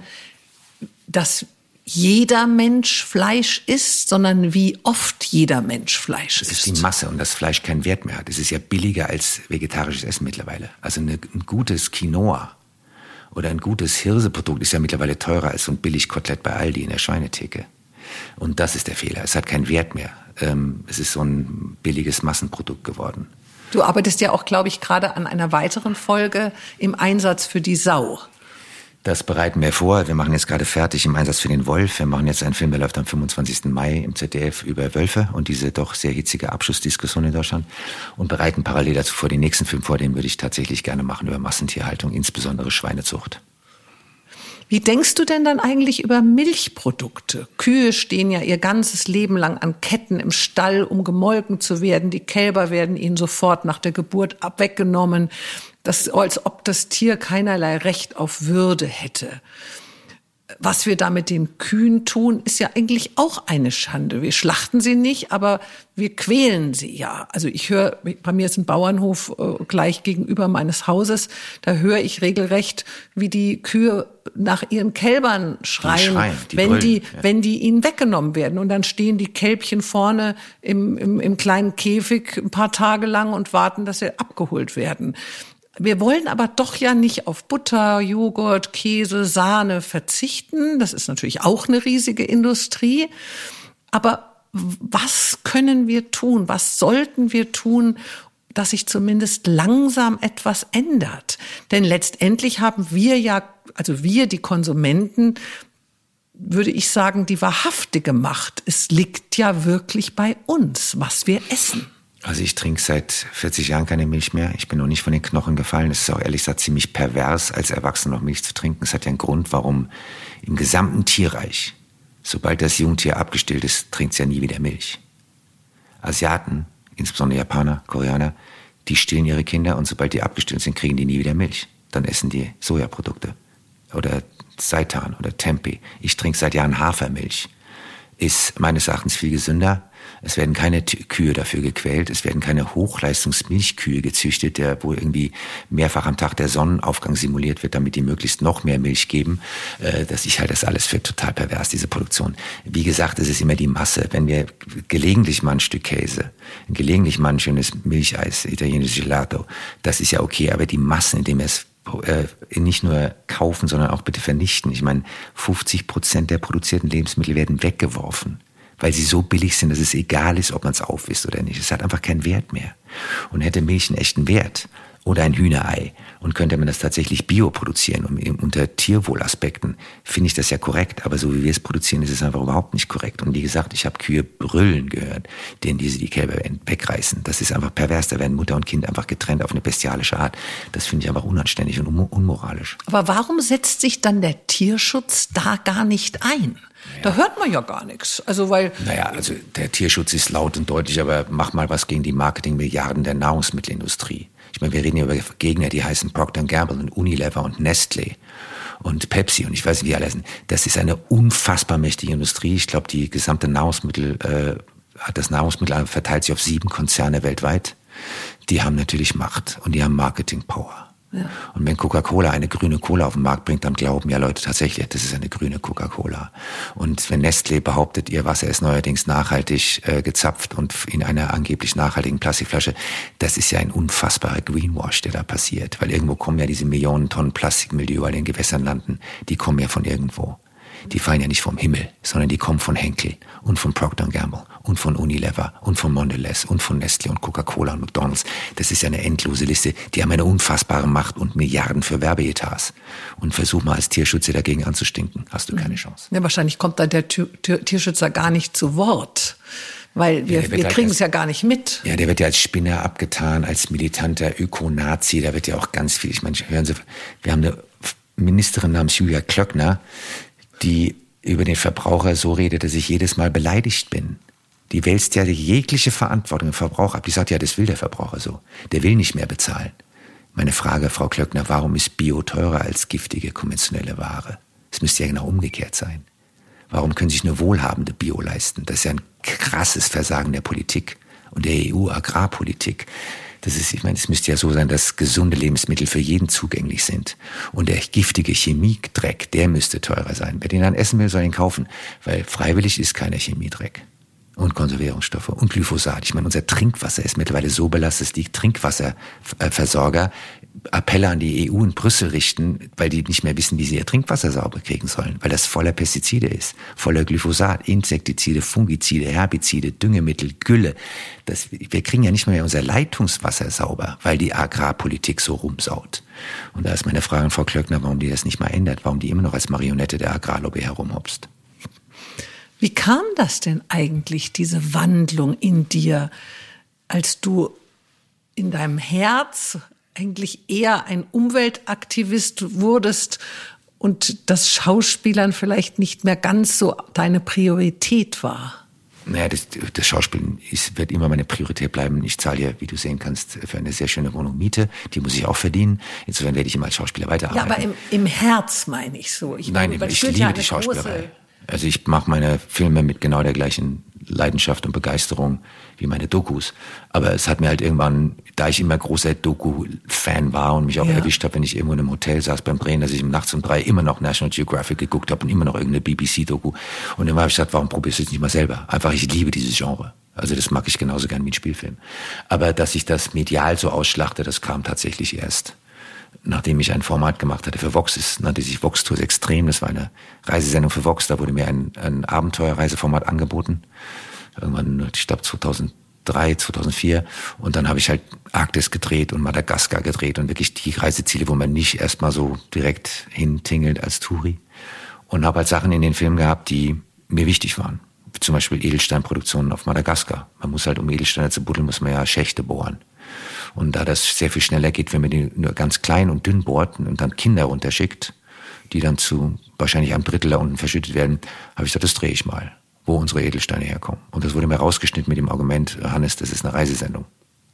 dass jeder Mensch Fleisch isst, sondern wie oft jeder Mensch Fleisch isst. Es ist die Masse und das Fleisch keinen Wert mehr hat. Es ist ja billiger als vegetarisches Essen mittlerweile. Also ein gutes Quinoa oder ein gutes Hirseprodukt ist ja mittlerweile teurer als so ein Billigkotelett bei Aldi in der Schweinetheke. Und das ist der Fehler. Es hat keinen Wert mehr. Es ist so ein billiges Massenprodukt geworden. Du arbeitest ja auch, glaube ich, gerade an einer weiteren Folge im Einsatz für die Sau. Das bereiten wir vor. Wir machen jetzt gerade fertig im Einsatz für den Wolf. Wir machen jetzt einen Film, der läuft am 25. Mai im ZDF über Wölfe und diese doch sehr hitzige Abschussdiskussion in Deutschland und bereiten parallel dazu vor den nächsten Film vor, den würde ich tatsächlich gerne machen über Massentierhaltung, insbesondere Schweinezucht. Wie denkst du denn dann eigentlich über Milchprodukte? Kühe stehen ja ihr ganzes Leben lang an Ketten im Stall, um gemolken zu werden. Die Kälber werden ihnen sofort nach der Geburt weggenommen, als ob das Tier keinerlei Recht auf Würde hätte. Was wir da mit den Kühen tun, ist ja eigentlich auch eine Schande. Wir schlachten sie nicht, aber wir quälen sie ja. Also ich höre, bei mir ist ein Bauernhof gleich gegenüber meines Hauses, da höre ich regelrecht, wie die Kühe nach ihren Kälbern schreien, wenn die ihnen weggenommen werden. Und dann stehen die Kälbchen vorne im kleinen Käfig ein paar Tage lang und warten, dass sie abgeholt werden. Wir wollen aber doch ja nicht auf Butter, Joghurt, Käse, Sahne verzichten. Das ist natürlich auch eine riesige Industrie. Aber was können wir tun? Was sollten wir tun, dass sich zumindest langsam etwas ändert? Denn letztendlich haben wir ja, also wir, die Konsumenten, würde ich sagen, die wahrhaftige Macht. Es liegt ja wirklich bei uns, was wir essen. Also ich trinke seit 40 Jahren keine Milch mehr. Ich bin noch nicht von den Knochen gefallen. Es ist auch ehrlich gesagt ziemlich pervers, als Erwachsener noch Milch zu trinken. Es hat ja einen Grund, warum im gesamten Tierreich, sobald das Jungtier abgestillt ist, trinkt es ja nie wieder Milch. Asiaten, insbesondere Japaner, Koreaner, die stillen ihre Kinder und sobald die abgestillt sind, kriegen die nie wieder Milch. Dann essen die Sojaprodukte oder Seitan oder Tempeh. Ich trinke seit Jahren Hafermilch. Ist meines Erachtens viel gesünder. Es werden keine Kühe dafür gequält. Es werden keine Hochleistungsmilchkühe gezüchtet, wo irgendwie mehrfach am Tag der Sonnenaufgang simuliert wird, damit die möglichst noch mehr Milch geben. Ich halte das alles für total pervers, diese Produktion. Wie gesagt, es ist immer die Masse. Wenn wir gelegentlich mal ein Stück Käse, gelegentlich mal ein schönes Milcheis, italienisches Gelato, das ist ja okay. Aber die Massen, indem wir es nicht nur kaufen, sondern auch bitte vernichten. Ich meine, 50% der produzierten Lebensmittel werden weggeworfen, weil sie so billig sind, dass es egal ist, ob man es aufisst oder nicht. Es hat einfach keinen Wert mehr. Und hätte Milch einen echten Wert oder ein Hühnerei und könnte man das tatsächlich bio produzieren unter Tierwohlaspekten, finde ich das ja korrekt. Aber so wie wir es produzieren, ist es einfach überhaupt nicht korrekt. Und wie gesagt, ich habe Kühe brüllen gehört, denen die Kälber wegreißen. Das ist einfach pervers. Da werden Mutter und Kind einfach getrennt auf eine bestialische Art. Das finde ich einfach unanständig und unmoralisch. Aber warum setzt sich dann der Tierschutz da gar nicht ein? Ja. Da hört man ja gar nichts. Also der Tierschutz ist laut und deutlich, aber mach mal was gegen die Marketingmilliarden der Nahrungsmittelindustrie. Ich meine, wir reden hier über Gegner, die heißen Procter & Gamble und Unilever und Nestlé und Pepsi und ich weiß nicht, wie alle heißen. Das ist eine unfassbar mächtige Industrie. Ich glaube, die gesamte das Nahrungsmittel verteilt sich auf 7 Konzerne weltweit. Die haben natürlich Macht und die haben Marketing-Power. Ja. Und wenn Coca-Cola eine grüne Cola auf den Markt bringt, dann glauben ja Leute tatsächlich, das ist eine grüne Coca-Cola. Und wenn Nestlé behauptet, ihr Wasser ist neuerdings nachhaltig gezapft und in einer angeblich nachhaltigen Plastikflasche, das ist ja ein unfassbarer Greenwash, der da passiert. Weil irgendwo kommen ja diese Millionen Tonnen Plastikmüll, die überall in den Gewässern landen, die kommen ja von irgendwo. Die fallen ja nicht vom Himmel, sondern die kommen von Henkel und von Procter & Gamble und von Unilever und von Mondelez und von Nestlé und Coca-Cola und McDonald's. Das ist ja eine endlose Liste. Die haben eine unfassbare Macht und Milliarden für Werbeetats. Und versuch mal als Tierschützer dagegen anzustinken, hast du keine Chance. Ja, wahrscheinlich kommt da der Tierschützer gar nicht zu Wort. Weil wir kriegen es ja gar nicht mit. Ja, der wird ja als Spinner abgetan, als militanter Öko-Nazi. Da wird ja auch ganz viel, ich meine, hören Sie, wir haben eine Ministerin namens Julia Klöckner, die über den Verbraucher so redet, dass ich jedes Mal beleidigt bin. Die wälzt ja jegliche Verantwortung im Verbraucher ab. Die sagt ja, das will der Verbraucher so. Der will nicht mehr bezahlen. Meine Frage, Frau Klöckner, warum ist Bio teurer als giftige, konventionelle Ware? Es müsste ja genau umgekehrt sein. Warum können sich nur Wohlhabende Bio leisten? Das ist ja ein krasses Versagen der Politik und der EU-Agrarpolitik. Es müsste ja so sein, dass gesunde Lebensmittel für jeden zugänglich sind. Und der giftige Chemiedreck, der müsste teurer sein. Wer den dann essen will, soll ihn kaufen. Weil freiwillig ist keiner Chemiedreck. Und Konservierungsstoffe und Glyphosat. Ich meine, unser Trinkwasser ist mittlerweile so belastet, dass die Trinkwasserversorger Appelle an die EU in Brüssel richten, weil die nicht mehr wissen, wie sie ihr Trinkwasser sauber kriegen sollen, weil das voller Pestizide ist, voller Glyphosat, Insektizide, Fungizide, Herbizide, Düngemittel, Gülle. Wir kriegen ja nicht mehr unser Leitungswasser sauber, weil die Agrarpolitik so rumsaut. Und da ist meine Frage an Frau Klöckner, warum die das nicht mal ändert, warum die immer noch als Marionette der Agrarlobby herumhopst. Wie kam das denn eigentlich, diese Wandlung in dir, als du in deinem Herz eigentlich eher ein Umweltaktivist wurdest und das Schauspielern vielleicht nicht mehr ganz so deine Priorität war? Naja, das Schauspielen wird immer meine Priorität bleiben. Ich zahle ja, wie du sehen kannst, für eine sehr schöne Wohnung Miete. Die muss ich auch verdienen. Insofern werde ich immer als Schauspieler weiterarbeiten. Ja, aber im Herz meine ich so. Ich liebe die Schauspielerei. Also ich mache meine Filme mit genau der gleichen Leidenschaft und Begeisterung wie meine Dokus. Aber es hat mir halt irgendwann, da ich immer großer Doku-Fan war und mich auch erwischt habe, wenn ich irgendwo in einem Hotel saß beim Drehen, dass ich nachts um 3 immer noch National Geographic geguckt habe und immer noch irgendeine BBC-Doku. Und dann habe ich gesagt, warum probierst du es nicht mal selber? Einfach, ich liebe dieses Genre. Also das mag ich genauso gern wie ein Spielfilm. Aber dass ich das medial so ausschlachte, das kam tatsächlich erst, nachdem ich ein Format gemacht hatte für Vox. Es nannte sich Vox Tours Extrem. Das war eine Reisesendung für Vox. Da wurde mir ein Abenteuerreiseformat angeboten. Irgendwann, ich glaube 2003, 2004. Und dann habe ich halt Arktis gedreht und Madagaskar gedreht und wirklich die Reiseziele, wo man nicht erstmal so direkt hintingelt als Touri. Und habe halt Sachen in den Filmen gehabt, die mir wichtig waren. Zum Beispiel Edelsteinproduktionen auf Madagaskar. Man muss halt, um Edelsteine zu buddeln, muss man ja Schächte bohren. Und da das sehr viel schneller geht, wenn man die nur ganz klein und dünn bohrt und dann Kinder runterschickt, die dann zu wahrscheinlich einem Drittel da unten verschüttet werden, habe ich gesagt, das drehe ich mal, wo unsere Edelsteine herkommen. Und das wurde mir rausgeschnitten mit dem Argument, Hannes, das ist eine Reisesendung.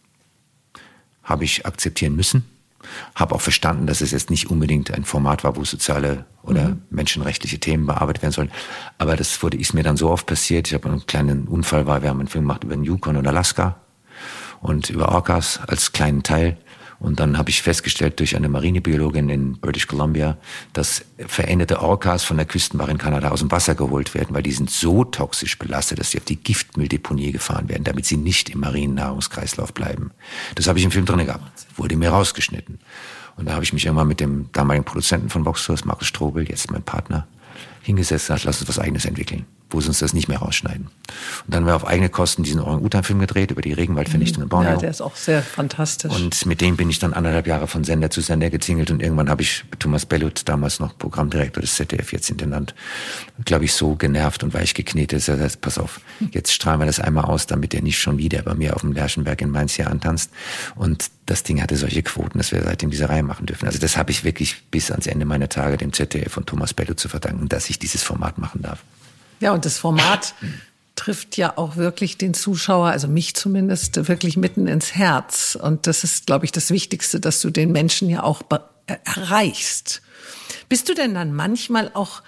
Habe ich akzeptieren müssen. Habe auch verstanden, dass es jetzt nicht unbedingt ein Format war, wo soziale oder menschenrechtliche Themen bearbeitet werden sollen. Aber das ist mir dann so oft passiert. Ich habe einen kleinen Unfall, wir haben einen Film gemacht über den Yukon und Alaska und über Orcas als kleinen Teil. Und dann habe ich festgestellt durch eine Marinebiologin in British Columbia, dass veränderte Orcas von der Küstenwache in Kanada aus dem Wasser geholt werden, weil die sind so toxisch belastet, dass sie auf die Giftmülldeponie gefahren werden, damit sie nicht im marinen Nahrungskreislauf bleiben. Das habe ich im Film drin gehabt, wurde mir rausgeschnitten. Und da habe ich mich irgendwann mit dem damaligen Produzenten von Vox Tours, Markus Strobel, jetzt mein Partner, hingesetzt und gesagt, lass uns was Eigenes entwickeln, wo sie uns das nicht mehr rausschneiden. Und dann haben wir auf eigene Kosten diesen Orang-Utan-Film gedreht über die Regenwaldvernichtung in Borneo. Ja, der ist auch sehr fantastisch. Und mit dem bin ich dann 1,5 Jahre von Sender zu Sender gezingelt und irgendwann habe ich Thomas Bellut, damals noch Programmdirektor des ZDF, jetzt Intendant, glaube ich, so genervt und weich geknetet, dass er sagt, pass auf, jetzt strahlen wir das einmal aus, damit er nicht schon wieder bei mir auf dem Lerchenberg in Mainz hier antanzt. Und das Ding hatte solche Quoten, dass wir seitdem diese Reihe machen dürfen. Also das habe ich wirklich bis ans Ende meiner Tage dem ZDF und Thomas Bellut zu verdanken, dass ich dieses Format machen darf. Ja, und das Format trifft ja auch wirklich den Zuschauer, also mich zumindest, wirklich mitten ins Herz. Und das ist, glaube ich, das Wichtigste, dass du den Menschen ja auch erreichst. Bist du denn dann manchmal auch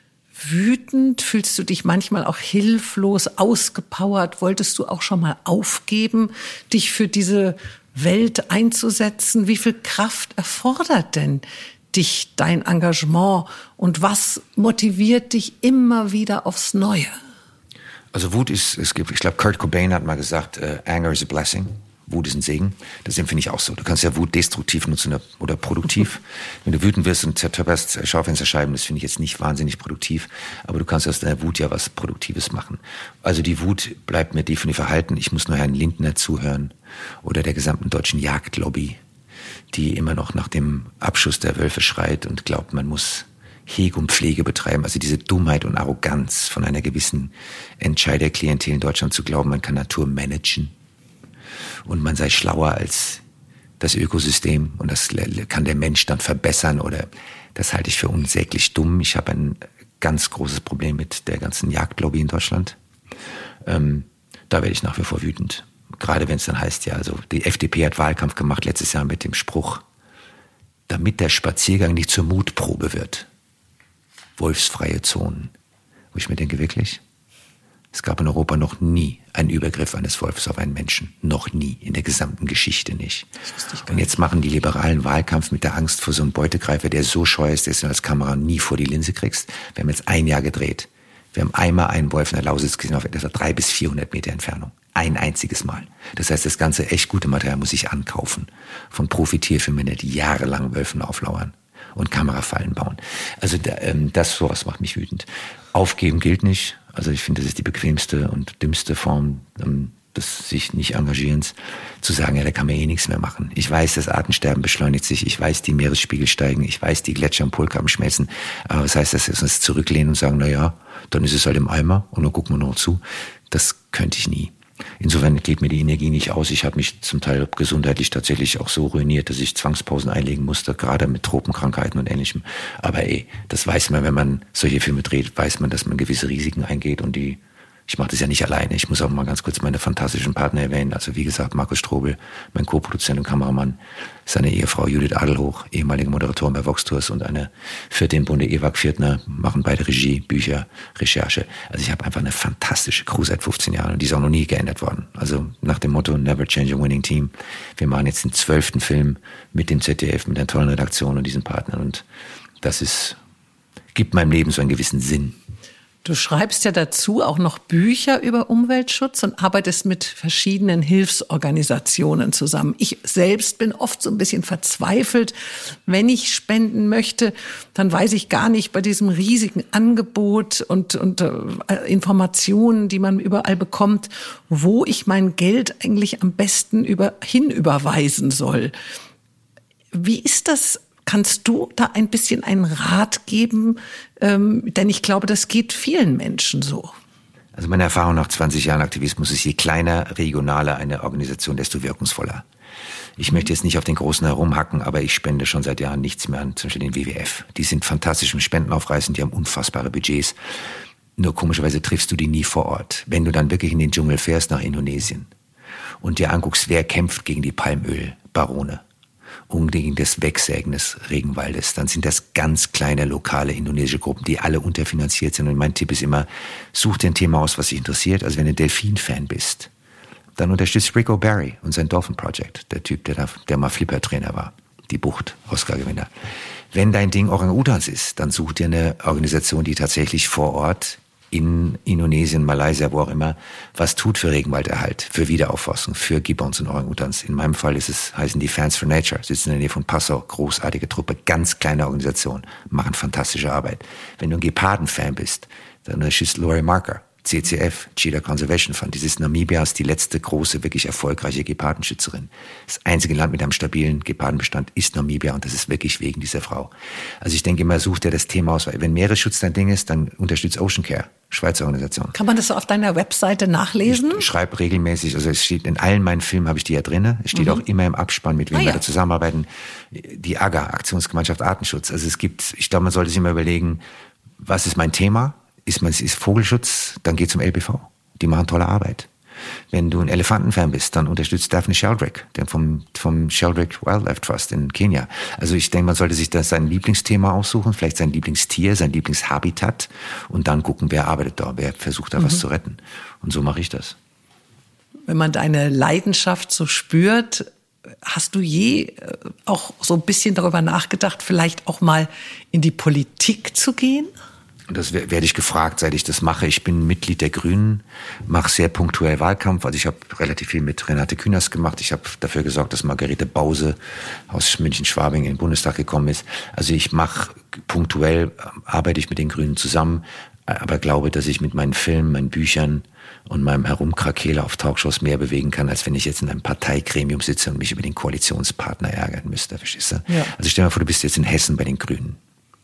wütend? Fühlst du dich manchmal auch hilflos, ausgepowert? Wolltest du auch schon mal aufgeben, dich für diese Welt einzusetzen? Wie viel Kraft erfordert denn dich, dein Engagement, und was motiviert dich immer wieder aufs Neue? Also Wut ich glaube, Kurt Cobain hat mal gesagt, Anger is a blessing. Wut ist ein Segen. Das empfinde ich auch so. Du kannst ja Wut destruktiv nutzen oder produktiv. Wenn du wütend wirst und zertöpperst Schaufensterscheiben, das finde ich jetzt nicht wahnsinnig produktiv, aber du kannst aus deiner Wut ja was Produktives machen. Also die Wut bleibt mir definitiv erhalten. Ich muss nur Herrn Lindner zuhören oder der gesamten deutschen Jagdlobby, die immer noch nach dem Abschuss der Wölfe schreit und glaubt, man muss Hege und Pflege betreiben. Also diese Dummheit und Arroganz von einer gewissen Entscheiderklientel in Deutschland zu glauben, man kann Natur managen und man sei schlauer als das Ökosystem und das kann der Mensch dann verbessern, oder das halte ich für unsäglich dumm. Ich habe ein ganz großes Problem mit der ganzen Jagdlobby in Deutschland. Da werde ich nach wie vor wütend. Gerade wenn es dann heißt, ja, also die FDP hat Wahlkampf gemacht letztes Jahr mit dem Spruch, damit der Spaziergang nicht zur Mutprobe wird. Wolfsfreie Zonen. Wo ich mir denke, wirklich? Es gab in Europa noch nie einen Übergriff eines Wolfs auf einen Menschen. Noch nie. In der gesamten Geschichte nicht. Und jetzt machen die Liberalen Wahlkampf mit der Angst vor so einem Beutegreifer, der so scheu ist, dass du als Kamera nie vor die Linse kriegst. Wir haben jetzt 1 Jahr gedreht. Wir haben einmal einen Wolf in der Lausitz gesehen auf etwa 300 bis 400 Meter Entfernung. Ein einziges Mal. Das heißt, das ganze echt gute Material muss ich ankaufen. Von Profi-Tierfilmern, die jahrelang Wölfen auflauern und Kamerafallen bauen. Also sowas macht mich wütend. Aufgeben gilt nicht. Also ich finde, das ist die bequemste und dümmste Form des sich nicht Engagierens, zu sagen, ja, da kann man eh nichts mehr machen. Ich weiß, das Artensterben beschleunigt sich, ich weiß, die Meeresspiegel steigen, ich weiß, die Gletscher und Polkappen schmelzen, aber was heißt das, dass wir uns zurücklehnen und sagen, na ja, dann ist es halt im Eimer und dann gucken wir noch zu. Das könnte ich nie. Insofern geht mir die Energie nicht aus. Ich habe mich zum Teil gesundheitlich tatsächlich auch so ruiniert, dass ich Zwangspausen einlegen musste, gerade mit Tropenkrankheiten und Ähnlichem. Aber das weiß man, wenn man solche Filme dreht, weiß man, dass man gewisse Risiken eingeht und ich mache das ja nicht alleine. Ich muss auch mal ganz kurz meine fantastischen Partner erwähnen. Also wie gesagt, Markus Strobel, mein Co-Produzent und Kameramann, seine Ehefrau Judith Adelhoch, ehemalige Moderatorin bei Vox Tours, und eine Vierte im Bunde, Eva Gviertner, machen beide Regie, Bücher, Recherche. Also ich habe einfach eine fantastische Crew seit 15 Jahren und die ist auch noch nie geändert worden. Also nach dem Motto Never Change a Winning Team. Wir machen jetzt den 12. Film mit dem ZDF, mit einer tollen Redaktion und diesen Partnern, und das gibt meinem Leben so einen gewissen Sinn. Du schreibst ja dazu auch noch Bücher über Umweltschutz und arbeitest mit verschiedenen Hilfsorganisationen zusammen. Ich selbst bin oft so ein bisschen verzweifelt. Wenn ich spenden möchte, dann weiß ich gar nicht bei diesem riesigen Angebot und Informationen, die man überall bekommt, wo ich mein Geld eigentlich am besten hinüberweisen soll. Wie ist das? Kannst du da ein bisschen einen Rat geben? Denn ich glaube, das geht vielen Menschen so. Also meine Erfahrung nach 20 Jahren Aktivismus ist, je kleiner, regionaler eine Organisation, desto wirkungsvoller. Ich möchte jetzt nicht auf den Großen herumhacken, aber ich spende schon seit Jahren nichts mehr an, zum Beispiel den WWF. Die sind fantastisch im Spendenaufreißen, die haben unfassbare Budgets. Nur komischerweise triffst du die nie vor Ort. Wenn du dann wirklich in den Dschungel fährst nach Indonesien und dir anguckst, wer kämpft gegen die Palmölbarone und gegen das Wegsägen des Regenwaldes, dann sind das ganz kleine lokale indonesische Gruppen, die alle unterfinanziert sind. Und mein Tipp ist immer, such dir ein Thema aus, was dich interessiert. Also wenn du Delfin-Fan bist, dann unterstützt Rick O'Barry und sein Dolphin Project, der Typ, der mal Flipper-Trainer war, die Bucht, Oscar-Gewinner. Wenn dein Ding Orang-Utans ist, dann such dir eine Organisation, die tatsächlich vor Ort in Indonesien, Malaysia, wo auch immer, was tut für Regenwalderhalt, für Wiederaufforstung, für Gibbons und Orang-Utans. In meinem Fall heißen die Fans for Nature, sitzen in der Nähe von Passau, großartige Truppe, ganz kleine Organisation, machen fantastische Arbeit. Wenn du ein Geparden-Fan bist, dann unterstützt Laurie Marker, CCF, Cheetah Conservation Fund. Dieses Namibia ist die letzte große, wirklich erfolgreiche Gepardenschützerin. Das einzige Land mit einem stabilen Gepardenbestand ist Namibia und das ist wirklich wegen dieser Frau. Also ich denke immer, such dir das Thema aus. Wenn Meeresschutz dein Ding ist, dann unterstützt Ocean Care, Schweizer Organisation. Kann man das so auf deiner Webseite nachlesen? Ich schreibe regelmäßig, also es steht in allen meinen Filmen, habe ich die ja drinne. Es steht auch immer im Abspann, mit wem wir da zusammenarbeiten. Die AGA, Aktionsgemeinschaft Artenschutz. Also ich glaube, man sollte sich immer überlegen, was ist mein Thema? Ist Vogelschutz, dann geh zum LBV. Die machen tolle Arbeit. Wenn du ein Elefantenfan bist, dann unterstützt Daphne Sheldrake, der vom Sheldrake Wildlife Trust in Kenia. Also ich denke, man sollte sich da sein Lieblingsthema aussuchen, vielleicht sein Lieblingstier, sein Lieblingshabitat und dann gucken, wer arbeitet da, wer versucht da was zu retten. Und so mache ich das. Wenn man deine Leidenschaft so spürt, hast du je auch so ein bisschen darüber nachgedacht, vielleicht auch mal in die Politik zu gehen? Das werde ich gefragt, seit ich das mache. Ich bin Mitglied der Grünen, mache sehr punktuell Wahlkampf. Also ich habe relativ viel mit Renate Künast gemacht. Ich habe dafür gesorgt, dass Margarete Bause aus München-Schwabing in den Bundestag gekommen ist. Also ich mache punktuell, arbeite ich mit den Grünen zusammen, aber glaube, dass ich mit meinen Filmen, meinen Büchern und meinem Herumkrakele auf Talkshows mehr bewegen kann, als wenn ich jetzt in einem Parteigremium sitze und mich über den Koalitionspartner ärgern müsste. Verstehst du? Ja. Also stell dir mal vor, du bist jetzt in Hessen bei den Grünen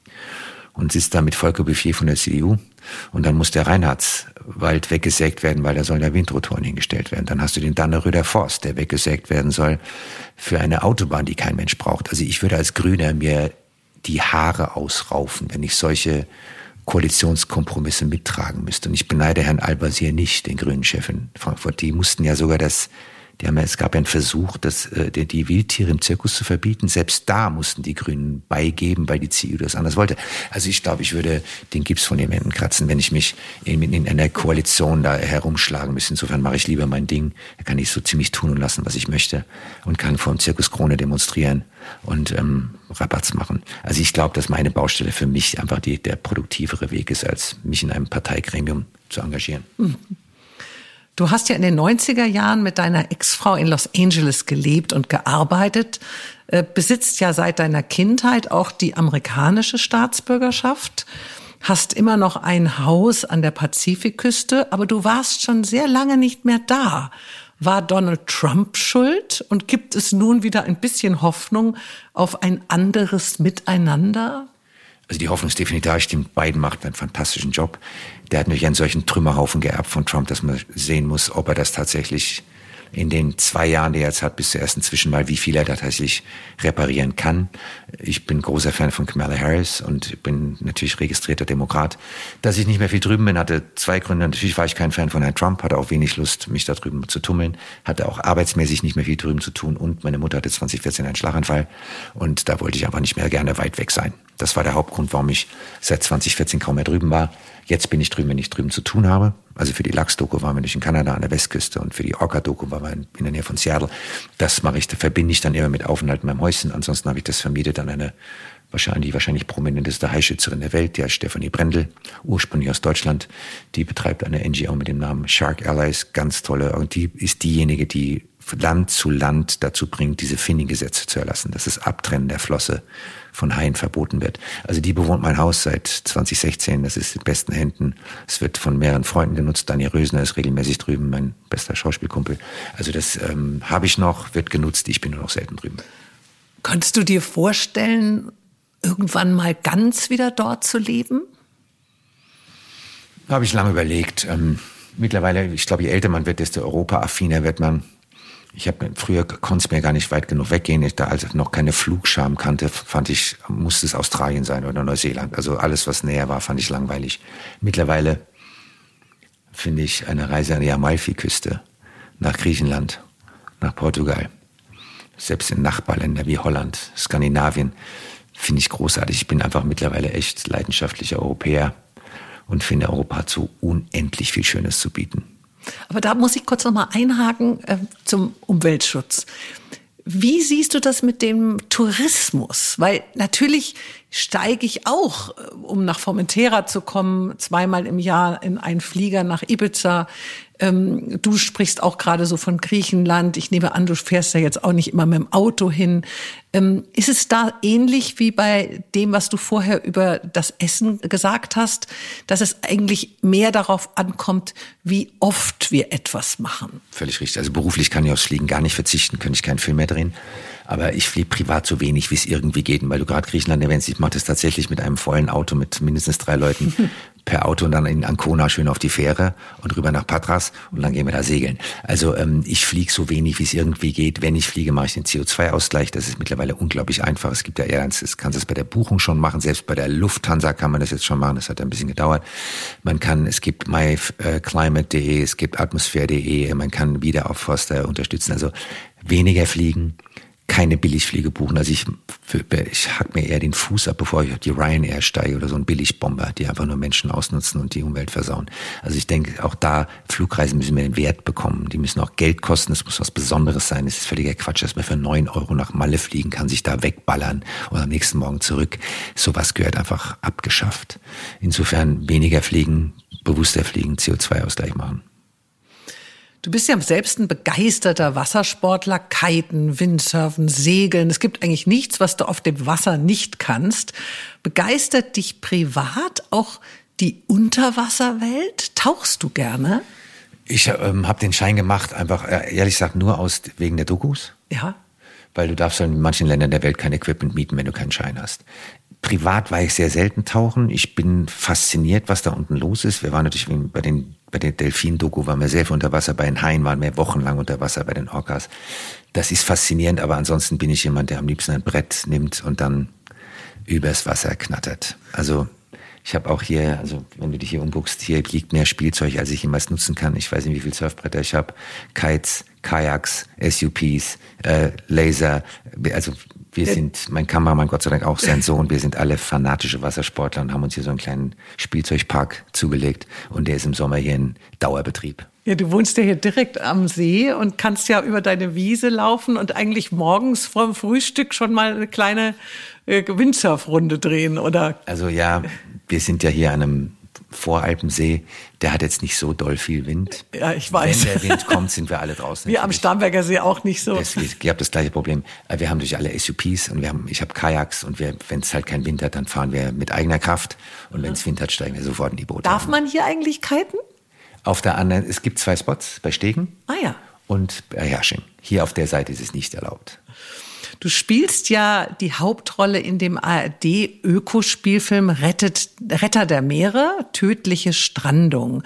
und sitzt da mit Volker Bouffier von der CDU und dann muss der Reinhardswald weggesägt werden, weil da sollen ja Windrotoren hingestellt werden. Dann hast du den Danneröder Forst, der weggesägt werden soll für eine Autobahn, die kein Mensch braucht. Also ich würde als Grüner mir die Haare ausraufen, wenn ich solche Koalitionskompromisse mittragen müsste. Und ich beneide Herrn Al-Wazir nicht, den grünen Chef in Frankfurt. Die mussten ja sogar es gab ja einen Versuch, die Wildtiere im Zirkus zu verbieten. Selbst da mussten die Grünen beigeben, weil die CDU das anders wollte. Also ich glaube, ich würde den Gips von den Händen kratzen, wenn ich mich in einer Koalition da herumschlagen müsste. Insofern mache ich lieber mein Ding. Da kann ich so ziemlich tun und lassen, was ich möchte und kann vor dem Zirkus Krone demonstrieren und Rabatz machen. Also ich glaube, dass meine Baustelle für mich einfach der produktivere Weg ist, als mich in einem Parteigremium zu engagieren. Du hast ja in den 90er Jahren mit deiner Ex-Frau in Los Angeles gelebt und gearbeitet, besitzt ja seit deiner Kindheit auch die amerikanische Staatsbürgerschaft, hast immer noch ein Haus an der Pazifikküste, aber du warst schon sehr lange nicht mehr da. War Donald Trump schuld und gibt es nun wieder ein bisschen Hoffnung auf ein anderes Miteinander? Also die Hoffnung ist definitiv da. Stimmt, Biden macht einen fantastischen Job. Der hat natürlich einen solchen Trümmerhaufen geerbt von Trump, dass man sehen muss, ob er das tatsächlich in den 2 Jahren, die er jetzt hat, bis zur ersten Zwischenwahl, wie viel er da tatsächlich reparieren kann. Ich bin großer Fan von Kamala Harris und bin natürlich registrierter Demokrat. Dass ich nicht mehr viel drüben bin, hatte 2 Gründe. Natürlich war ich kein Fan von Herrn Trump, hatte auch wenig Lust, mich da drüben zu tummeln, hatte auch arbeitsmäßig nicht mehr viel drüben zu tun und meine Mutter hatte 2014 einen Schlaganfall und da wollte ich einfach nicht mehr gerne weit weg sein. Das war der Hauptgrund, warum ich seit 2014 kaum mehr drüben war. Jetzt bin ich drüben, wenn ich drüben zu tun habe. Also für die Lachs-Doku waren wir nicht in Kanada an der Westküste und für die Orca-Doku waren wir in der Nähe von Seattle. Das verbinde ich dann immer mit Aufenthalt in meinem Häuschen. Ansonsten habe ich das vermietet an eine wahrscheinlich prominenteste Haischützerin der Welt, die heißt Stefanie Brendel, ursprünglich aus Deutschland. Die betreibt eine NGO mit dem Namen Shark Allies, ganz tolle. Und die ist diejenige, die Land zu Land dazu bringt, diese Finning-Gesetze zu erlassen, dass das Abtrennen der Flosse von Haien verboten wird. Also die bewohnt mein Haus seit 2016, das ist in besten Händen. Es wird von mehreren Freunden genutzt. Daniel Rösner ist regelmäßig drüben, mein bester Schauspielkumpel. Also das habe ich noch, wird genutzt, ich bin nur noch selten drüben. Könntest du dir vorstellen, irgendwann mal ganz wieder dort zu leben? Habe ich lange überlegt. Mittlerweile, ich glaube, je älter man wird, desto europaaffiner wird man. Früher konnte es mir gar nicht weit genug weggehen. Als ich noch keine Flugscham kannte, musste es Australien sein oder Neuseeland. Also alles, was näher war, fand ich langweilig. Mittlerweile finde ich eine Reise an die Amalfiküste, nach Griechenland, nach Portugal, selbst in Nachbarländer wie Holland, Skandinavien, finde ich großartig. Ich bin einfach mittlerweile echt leidenschaftlicher Europäer und finde, Europa hat so unendlich viel Schönes zu bieten. Aber da muss ich kurz noch mal einhaken zum Umweltschutz. Wie siehst du das mit dem Tourismus? Weil natürlich steige ich auch, um nach Formentera zu kommen, 2-mal im Jahr in einen Flieger nach Ibiza. Du sprichst auch gerade so von Griechenland. Ich nehme an, du fährst ja jetzt auch nicht immer mit dem Auto hin. Ist es da ähnlich wie bei dem, was du vorher über das Essen gesagt hast, dass es eigentlich mehr darauf ankommt, wie oft wir etwas machen? Völlig richtig. Also beruflich kann ich aufs Fliegen gar nicht verzichten, könnte ich keinen Film mehr drehen. Aber ich fliege privat so wenig, wie es irgendwie geht. Und weil du gerade Griechenland erwähnst, ich mache das tatsächlich mit einem vollen Auto mit mindestens 3 Leuten per Auto und dann in Ancona schön auf die Fähre und rüber nach Patras und dann gehen wir da segeln. Also ich fliege so wenig, wie es irgendwie geht. Wenn ich fliege, mache ich den CO2-Ausgleich. Das ist mittlerweile unglaublich einfach. Es gibt ja Airlines, das kannst du bei der Buchung schon machen. Selbst bei der Lufthansa kann man das jetzt schon machen. Das hat ein bisschen gedauert. Es gibt myclimate.de, es gibt atmosphäre.de, man kann Wiederaufforster unterstützen. Also weniger fliegen, keine Billigfliege buchen. Also ich hack mir eher den Fuß ab, bevor ich auf die Ryanair steige oder so ein Billigbomber, die einfach nur Menschen ausnutzen und die Umwelt versauen. Also ich denke, auch da, Flugreisen müssen wir den Wert bekommen. Die müssen auch Geld kosten. Es muss was Besonderes sein. Es ist völliger Quatsch, dass man für 9 € nach Malle fliegen kann, sich da wegballern und am nächsten Morgen zurück. Sowas gehört einfach abgeschafft. Insofern weniger fliegen, bewusster fliegen, CO2-Ausgleich machen. Du bist ja selbst ein begeisterter Wassersportler, Kiten, Windsurfen, Segeln. Es gibt eigentlich nichts, was du auf dem Wasser nicht kannst. Begeistert dich privat auch die Unterwasserwelt? Tauchst du gerne? Ich habe den Schein gemacht, einfach ehrlich gesagt nur wegen der Dokus. Ja. Weil du darfst in manchen Ländern der Welt kein Equipment mieten, wenn du keinen Schein hast. Privat war ich sehr selten tauchen. Ich bin fasziniert, was da unten los ist. Wir waren natürlich bei der Delfin-Doku waren wir sehr viel unter Wasser. Bei den Haien waren wir wochenlang unter Wasser, bei den Orcas. Das ist faszinierend, aber ansonsten bin ich jemand, der am liebsten ein Brett nimmt und dann übers Wasser knattert. Also ich habe auch hier, also wenn du dich hier umguckst, hier liegt mehr Spielzeug, als ich jemals nutzen kann. Ich weiß nicht, wie viele Surfbretter ich habe. Kites, Kajaks, SUPs, Laser. Also mein Kameramann, Gott sei Dank auch sein Sohn, wir sind alle fanatische Wassersportler und haben uns hier so einen kleinen Spielzeugpark zugelegt und der ist im Sommer hier in Dauerbetrieb. Ja, du wohnst ja hier direkt am See und kannst ja über deine Wiese laufen und eigentlich morgens vorm Frühstück schon mal eine kleine Windsurfrunde drehen, oder? Also ja, wir sind ja hier an einem Voralpensee, der hat jetzt nicht so doll viel Wind. Ja, ich weiß. Wenn der Wind kommt, sind wir alle draußen. Wie am Starnberger See auch nicht so. Ihr habt das gleiche Problem. Wir haben durch alle SUPs und ich habe Kajaks und wenn es halt keinen Wind hat, dann fahren wir mit eigener Kraft und wenn es Wind hat, steigen wir sofort in die Boote. Darf man hier eigentlich kiten? Auf der anderen, es gibt 2 Spots, bei Stegen und bei Hersching. Hier auf der Seite ist es nicht erlaubt. Du spielst ja die Hauptrolle in dem ARD-Ökospielfilm Retter der Meere, tödliche Strandung.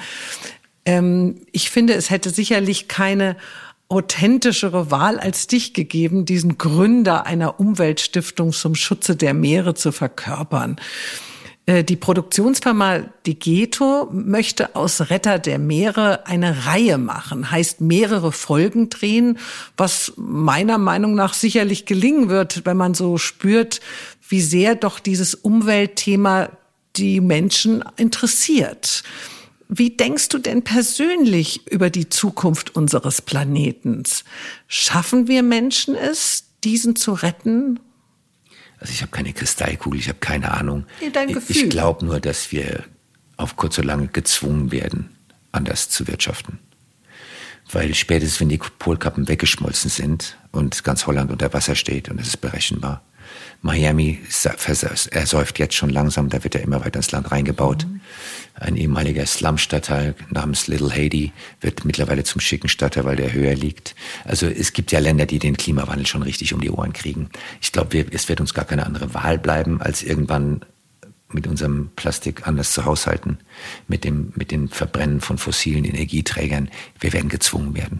Ich finde, es hätte sicherlich keine authentischere Wahl als dich gegeben, diesen Gründer einer Umweltstiftung zum Schutze der Meere zu verkörpern. Die Produktionsfirma Digeto möchte aus Retter der Meere eine Reihe machen, heißt mehrere Folgen drehen, was meiner Meinung nach sicherlich gelingen wird, wenn man so spürt, wie sehr doch dieses Umweltthema die Menschen interessiert. Wie denkst du denn persönlich über die Zukunft unseres Planeten? Schaffen wir Menschen es, diesen zu retten? Also ich habe keine Kristallkugel, ich habe keine Ahnung. Dein Gefühl. Ich glaube nur, dass wir auf kurz oder lang gezwungen werden, anders zu wirtschaften. Weil spätestens, wenn die Polkappen weggeschmolzen sind und ganz Holland unter Wasser steht und es ist berechenbar. Miami ersäuft jetzt schon langsam, da wird ja immer weiter ins Land reingebaut. Ein ehemaliger Slum-Stadtteil namens Little Haiti wird mittlerweile zum schicken Stadtteil, weil der höher liegt. Also es gibt ja Länder, die den Klimawandel schon richtig um die Ohren kriegen. Ich glaube, es wird uns gar keine andere Wahl bleiben, als irgendwann mit unserem Plastik anders zu haushalten, mit dem Verbrennen von fossilen Energieträgern. Wir werden gezwungen werden.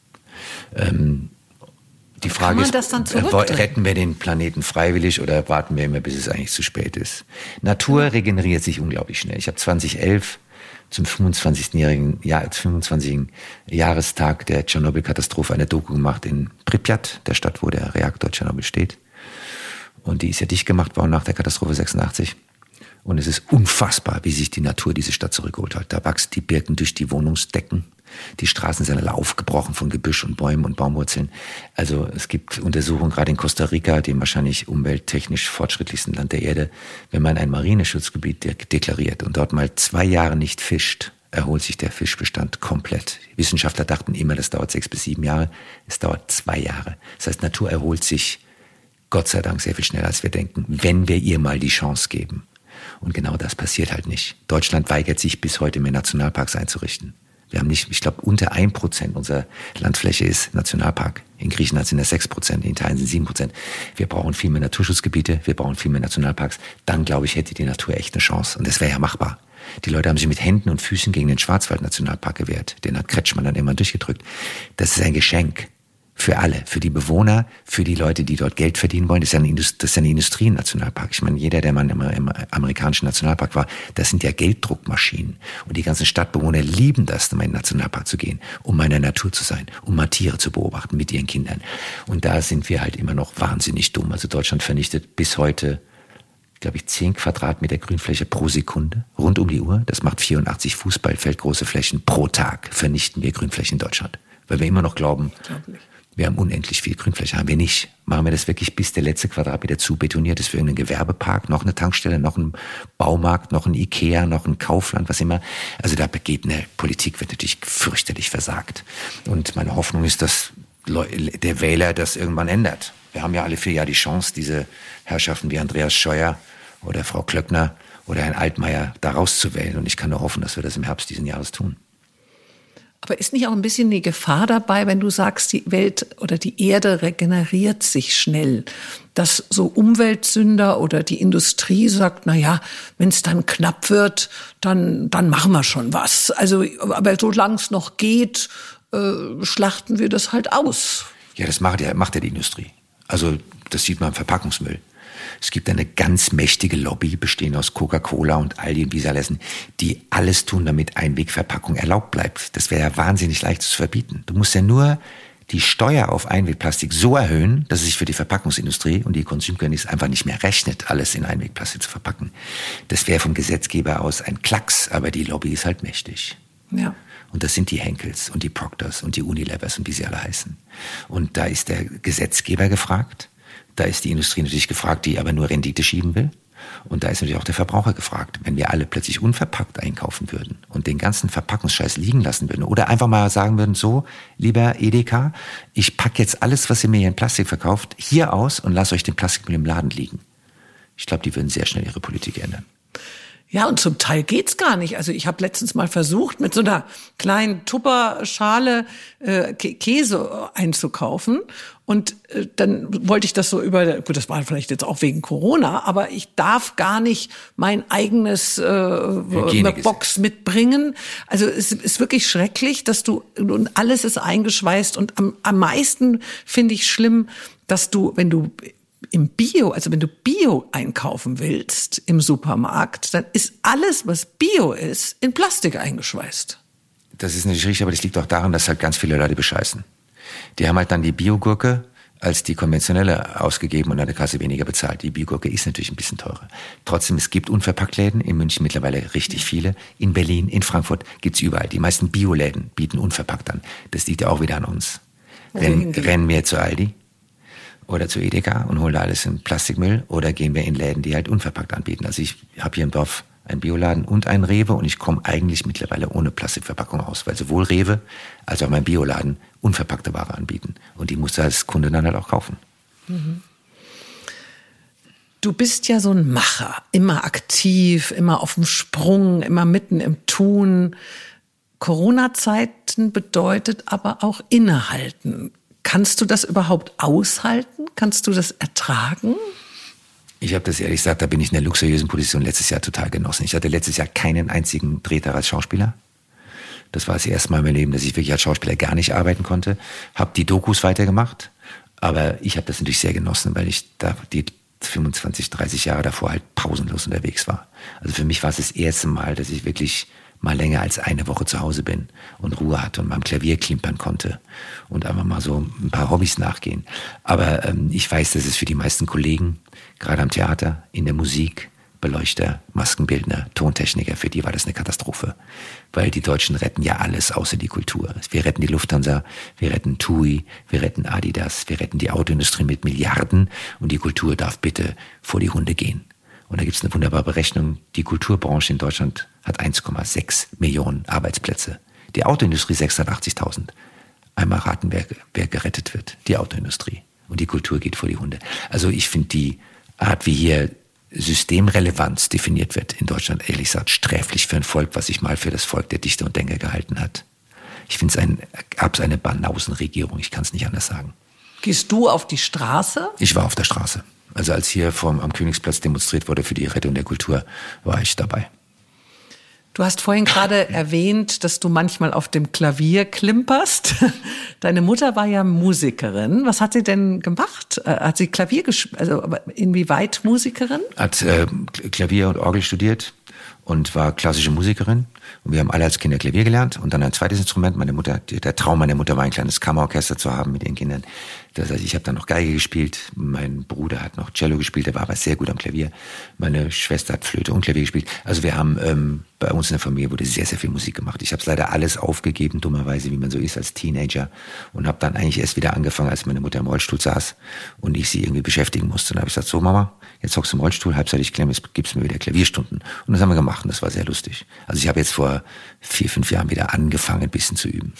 Die Frage ist, retten wir den Planeten freiwillig oder warten wir immer, bis es eigentlich zu spät ist? Natur regeneriert sich unglaublich schnell. Ich habe 2011 zum 25. Jahrestag der Tschernobyl-Katastrophe eine Doku gemacht in Pripyat, der Stadt, wo der Reaktor Tschernobyl steht. Und die ist ja dicht gemacht worden nach der Katastrophe 86. Und es ist unfassbar, wie sich die Natur diese Stadt zurückgeholt hat. Da wachsen die Birken durch die Wohnungsdecken. Die Straßen sind alle aufgebrochen von Gebüsch und Bäumen und Baumwurzeln. Also es gibt Untersuchungen, gerade in Costa Rica, dem wahrscheinlich umwelttechnisch fortschrittlichsten Land der Erde. Wenn man ein Marineschutzgebiet deklariert und dort mal 2 Jahre nicht fischt, erholt sich der Fischbestand komplett. Wissenschaftler dachten immer, das dauert 6 bis 7 Jahre. Es dauert 2 Jahre. Das heißt, Natur erholt sich Gott sei Dank sehr viel schneller, als wir denken, wenn wir ihr mal die Chance geben. Und genau das passiert halt nicht. Deutschland weigert sich bis heute, mehr Nationalparks einzurichten. Wir haben nicht, ich glaube, unter 1% unserer Landfläche ist Nationalpark. In Griechenland sind das 6%, in Italien sind 7%. Wir brauchen viel mehr Naturschutzgebiete, wir brauchen viel mehr Nationalparks. Dann, glaube ich, hätte die Natur echt eine Chance. Und das wäre ja machbar. Die Leute haben sich mit Händen und Füßen gegen den Schwarzwald-Nationalpark gewehrt. Den hat Kretschmann dann immer durchgedrückt. Das ist ein Geschenk. Für alle, für die Bewohner, für die Leute, die dort Geld verdienen wollen. Das ist ja eine Industrie-Nationalpark. Ich meine, jeder, der mal im amerikanischen Nationalpark war, das sind ja Gelddruckmaschinen. Und die ganzen Stadtbewohner lieben das, in einen Nationalpark zu gehen, um in der Natur zu sein, um mal Tiere zu beobachten mit ihren Kindern. Und da sind wir halt immer noch wahnsinnig dumm. Also Deutschland vernichtet bis heute, glaube ich, 10 Quadratmeter Grünfläche pro Sekunde, rund um die Uhr. Das macht 84 Fußballfeldgroße Flächen pro Tag, vernichten wir Grünflächen in Deutschland. Weil wir immer noch glauben, wir haben unendlich viel Grünfläche, haben wir nicht. Machen wir das wirklich, bis der letzte Quadratmeter zu betoniert ist für irgendeinen Gewerbepark, noch eine Tankstelle, noch ein Baumarkt, noch ein Ikea, noch ein Kaufland, was immer. Also da begeht eine Politik, wird natürlich fürchterlich versagt. Und meine Hoffnung ist, dass der Wähler das irgendwann ändert. Wir haben ja alle 4 Jahre die Chance, diese Herrschaften wie Andreas Scheuer oder Frau Klöckner oder Herrn Altmaier da rauszuwählen. Und ich kann nur hoffen, dass wir das im Herbst diesen Jahres tun. Aber ist nicht auch ein bisschen die Gefahr dabei, wenn du sagst, die Welt oder die Erde regeneriert sich schnell, dass so Umweltsünder oder die Industrie sagt, na ja, wenn es dann knapp wird, dann machen wir schon was. Also, aber solange es noch geht, schlachten wir das halt aus. Ja, das macht ja die Industrie. Also das sieht man im Verpackungsmüll. Es gibt eine ganz mächtige Lobby, bestehend aus Coca-Cola und Aldi und wie sie alle heißen, die alles tun, damit Einwegverpackung erlaubt bleibt. Das wäre ja wahnsinnig leicht zu verbieten. Du musst ja nur die Steuer auf Einwegplastik so erhöhen, dass es sich für die Verpackungsindustrie und die Konsumkönigs einfach nicht mehr rechnet, alles in Einwegplastik zu verpacken. Das wäre vom Gesetzgeber aus ein Klacks, aber die Lobby ist halt mächtig. Ja. Und das sind die Henkels und die Procters und die Unilevers und wie sie alle heißen. Und da ist der Gesetzgeber gefragt. Da ist die Industrie natürlich gefragt, die aber nur Rendite schieben will. Und da ist natürlich auch der Verbraucher gefragt. Wenn wir alle plötzlich unverpackt einkaufen würden und den ganzen Verpackungsscheiß liegen lassen würden oder einfach mal sagen würden, so, lieber Edeka, ich packe jetzt alles, was ihr mir hier in Plastik verkauft, hier aus und lasst euch den Plastikmüll im Laden liegen. Ich glaube, die würden sehr schnell ihre Politik ändern. Ja, und zum Teil geht's gar nicht. Also ich habe letztens mal versucht, mit so einer kleinen Tupperschale Käse einzukaufen. Und dann wollte ich das so gut, das war vielleicht jetzt auch wegen Corona, aber ich darf gar nicht mein eigenes Box mitbringen. Also es ist wirklich schrecklich, und alles ist eingeschweißt. Und am meisten finde ich schlimm, dass wenn du Bio einkaufen willst im Supermarkt, dann ist alles, was Bio ist, in Plastik eingeschweißt. Das ist natürlich richtig, aber das liegt auch daran, dass halt ganz viele Leute bescheißen. Die haben halt dann die Biogurke als die konventionelle ausgegeben und an der Kasse weniger bezahlt. Die Biogurke ist natürlich ein bisschen teurer. Trotzdem, es gibt Unverpacktläden, in München mittlerweile richtig viele. In Berlin, in Frankfurt gibt's überall. Die meisten Bioläden bieten unverpackt an. Das liegt ja auch wieder an uns. Rennen wir zu Aldi oder zu Edeka und hole alles in Plastikmüll oder gehen wir in Läden, die halt unverpackt anbieten. Also ich habe hier im Dorf einen Bioladen und einen Rewe und ich komme eigentlich mittlerweile ohne Plastikverpackung aus, weil sowohl Rewe als auch mein Bioladen unverpackte Ware anbieten. Und die musst du als Kunde dann halt auch kaufen. Mhm. Du bist ja so ein Macher, immer aktiv, immer auf dem Sprung, immer mitten im Tun. Corona-Zeiten bedeutet aber auch innehalten. Kannst du das überhaupt aushalten? Kannst du das ertragen? Ich habe das ehrlich gesagt, da bin ich in der luxuriösen Position letztes Jahr total genossen. Ich hatte letztes Jahr keinen einzigen Drehtag als Schauspieler. Das war das erste Mal in meinem Leben, dass ich wirklich als Schauspieler gar nicht arbeiten konnte. Habe die Dokus weitergemacht, aber ich habe das natürlich sehr genossen, weil ich da die 25, 30 Jahre davor halt pausenlos unterwegs war. Also für mich war es das erste Mal, dass ich wirklich mal länger als eine Woche zu Hause bin und Ruhe hatte und beim Klavier klimpern konnte und einfach mal so ein paar Hobbys nachgehen. Aber ich weiß, dass es für die meisten Kollegen, gerade am Theater, in der Musik, Beleuchter, Maskenbildner, Tontechniker, für die war das eine Katastrophe. Weil die Deutschen retten ja alles außer die Kultur. Wir retten die Lufthansa, wir retten TUI, wir retten Adidas, wir retten die Autoindustrie mit Milliarden und die Kultur darf bitte vor die Hunde gehen. Und da gibt es eine wunderbare Berechnung, die Kulturbranche in Deutschland hat 1,6 Millionen Arbeitsplätze. Die Autoindustrie 680.000. Einmal raten, wer gerettet wird. Die Autoindustrie. Und die Kultur geht vor die Hunde. Also ich finde die Art, wie hier Systemrelevanz definiert wird in Deutschland, ehrlich gesagt, sträflich für ein Volk, was sich mal für das Volk der Dichter und Denker gehalten hat. Ich finde es eine Banausenregierung, ich kann es nicht anders sagen. Gehst du auf die Straße? Ich war auf der Straße. Also als hier am Königsplatz demonstriert wurde für die Rettung der Kultur, war ich dabei. Du hast vorhin gerade erwähnt, dass du manchmal auf dem Klavier klimperst. Deine Mutter war ja Musikerin. Was hat sie denn gemacht? Hat sie Klavier gespielt? Also inwieweit Musikerin? Hat Klavier und Orgel studiert und war klassische Musikerin. Und wir haben alle als Kinder Klavier gelernt. Und dann ein zweites Instrument. Der Traum meiner Mutter war, ein kleines Kammerorchester zu haben mit ihren Kindern. Das heißt, ich habe dann noch Geige gespielt. Mein Bruder hat noch Cello gespielt, der war aber sehr gut am Klavier. Meine Schwester hat Flöte und Klavier gespielt. Also wir haben bei uns in der Familie wurde sehr, sehr viel Musik gemacht. Ich habe es leider alles aufgegeben, dummerweise, wie man so ist als Teenager. Und habe dann eigentlich erst wieder angefangen, als meine Mutter im Rollstuhl saß und ich sie irgendwie beschäftigen musste. Und dann habe ich gesagt, so Mama, jetzt hockst du im Rollstuhl, halbseitig klemmen, jetzt gibst du mir wieder Klavierstunden. Und das haben wir gemacht und das war sehr lustig. Also ich habe jetzt vor 4, 5 Jahren wieder angefangen, ein bisschen zu üben.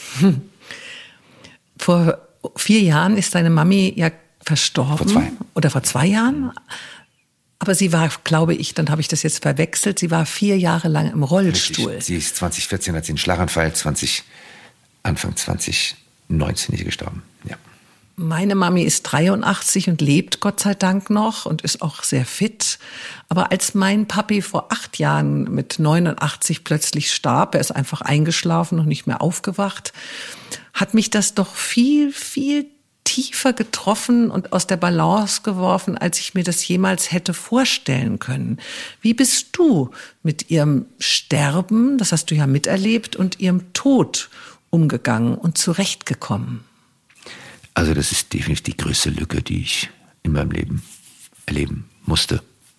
Vor 4 Jahren ist deine Mami ja verstorben. Vor 2. Oder vor 2 Jahren? Aber sie war, glaube ich, dann habe ich das jetzt verwechselt, sie war 4 Jahre lang im Rollstuhl. Richtig. Sie ist 2014, hat sie einen Schlaganfall, Anfang 2019 ist sie gestorben. Ja. Meine Mami ist 83 und lebt Gott sei Dank noch und ist auch sehr fit. Aber als mein Papi vor 8 Jahren mit 89 plötzlich starb, er ist einfach eingeschlafen und nicht mehr aufgewacht, hat mich das doch viel, viel tiefer getroffen und aus der Balance geworfen, als ich mir das jemals hätte vorstellen können. Wie bist du mit ihrem Sterben, das hast du ja miterlebt, und ihrem Tod umgegangen und zurechtgekommen? Also das ist definitiv die größte Lücke, die ich in meinem Leben erleben musste.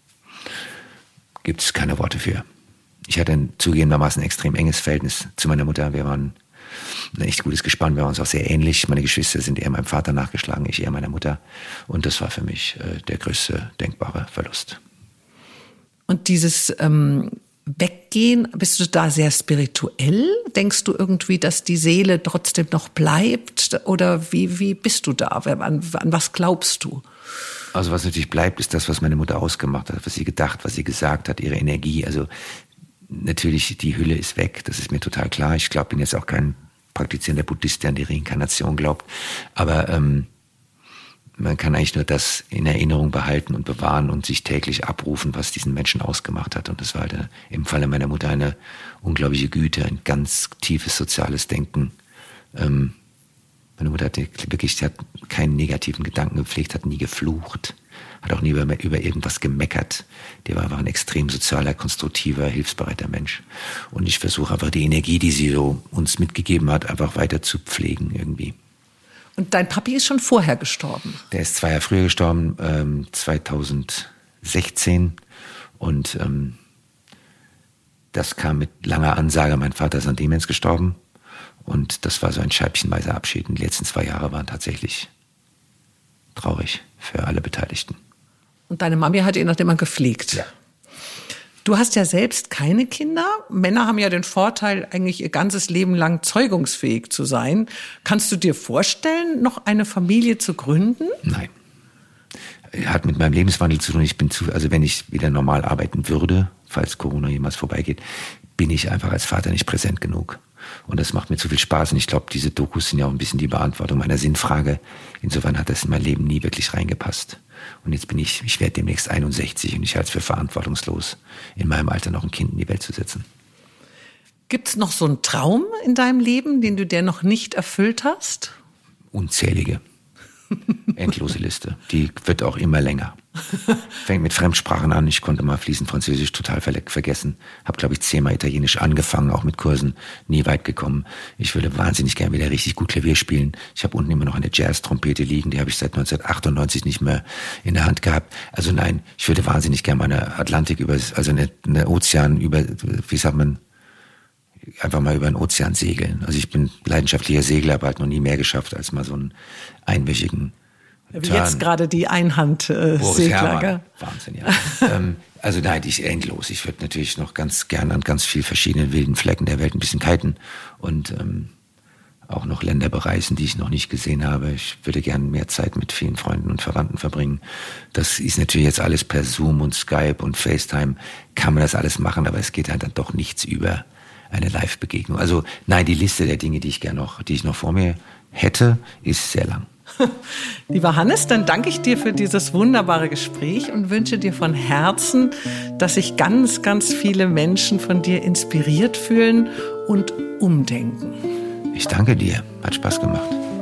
Gibt es keine Worte für. Ich hatte zugegebenermaßen ein extrem enges Verhältnis zu meiner Mutter. Wir waren ein echt gutes Gespann, wir waren uns auch sehr ähnlich. Meine Geschwister sind eher meinem Vater nachgeschlagen, ich eher meiner Mutter. Und das war für mich der größte denkbare Verlust. Und dieses Weggehen, bist du da sehr spirituell? Denkst du irgendwie, dass die Seele trotzdem noch bleibt? Oder wie bist du da? An was glaubst du? Also was natürlich bleibt, ist das, was meine Mutter ausgemacht hat, was sie gedacht, was sie gesagt hat, ihre Energie. Also natürlich, die Hülle ist weg, das ist mir total klar. Ich bin jetzt auch kein praktizierender Buddhist, der an die Reinkarnation glaubt. Aber man kann eigentlich nur das in Erinnerung behalten und bewahren und sich täglich abrufen, was diesen Menschen ausgemacht hat. Und das war halt im Falle meiner Mutter eine unglaubliche Güte, ein ganz tiefes soziales Denken. Meine Mutter hat keinen negativen Gedanken gepflegt, hat nie geflucht, hat auch nie über irgendwas gemeckert. Der war einfach ein extrem sozialer, konstruktiver, hilfsbereiter Mensch. Und ich versuche einfach die Energie, die sie so uns mitgegeben hat, einfach weiter zu pflegen irgendwie. Und dein Papi ist schon vorher gestorben? Der ist 2 Jahre früher gestorben, 2016. Und das kam mit langer Ansage. Mein Vater ist an Demenz gestorben. Und das war so ein scheibchenweiser Abschied. Und die letzten 2 Jahre waren tatsächlich traurig. für alle Beteiligten. Und deine Mami hat ihn noch immer gepflegt? Ja. Du hast ja selbst keine Kinder. Männer haben ja den Vorteil, eigentlich ihr ganzes Leben lang zeugungsfähig zu sein. Kannst du dir vorstellen, noch eine Familie zu gründen? Nein. Hat mit meinem Lebenswandel zu tun. Also wenn ich wieder normal arbeiten würde, falls Corona jemals vorbeigeht, bin ich einfach als Vater nicht präsent genug. Und das macht mir zu viel Spaß. Und ich glaube, diese Dokus sind ja auch ein bisschen die Beantwortung meiner Sinnfrage. Insofern hat das in mein Leben nie wirklich reingepasst. Und jetzt ich werde demnächst 61 und ich halte es für verantwortungslos, in meinem Alter noch ein Kind in die Welt zu setzen. Gibt's noch so einen Traum in deinem Leben, den du dir noch nicht erfüllt hast? Unzählige. Endlose Liste. Die wird auch immer länger. Fängt mit Fremdsprachen an. Ich konnte mal fließend Französisch total vergessen. Habe, glaube ich, 10-mal Italienisch angefangen, auch mit Kursen. Nie weit gekommen. Ich würde wahnsinnig gerne wieder richtig gut Klavier spielen. Ich habe unten immer noch eine Jazz-Trompete liegen. Die habe ich seit 1998 nicht mehr in der Hand gehabt. Also nein, ich würde wahnsinnig gerne mal eine Ozean über, wie sagt man, einfach mal über den Ozean segeln. Also ich bin leidenschaftlicher Segler, aber halt noch nie mehr geschafft als mal so einen einwöchigen Wie Turn. Jetzt gerade die Einhand-Segler. Wahnsinn, ja. Also nein, endlos. Ich würde natürlich noch ganz gerne an ganz vielen verschiedenen wilden Flecken der Welt ein bisschen kiten und auch noch Länder bereisen, die ich noch nicht gesehen habe. Ich würde gerne mehr Zeit mit vielen Freunden und Verwandten verbringen. Das ist natürlich jetzt alles per Zoom und Skype und FaceTime, kann man das alles machen, aber es geht halt dann doch nichts über eine Live-Begegnung. Also nein, die Liste der Dinge, die ich noch vor mir hätte, ist sehr lang. Lieber Hannes, dann danke ich dir für dieses wunderbare Gespräch und wünsche dir von Herzen, dass sich ganz, ganz viele Menschen von dir inspiriert fühlen und umdenken. Ich danke dir. Hat Spaß gemacht.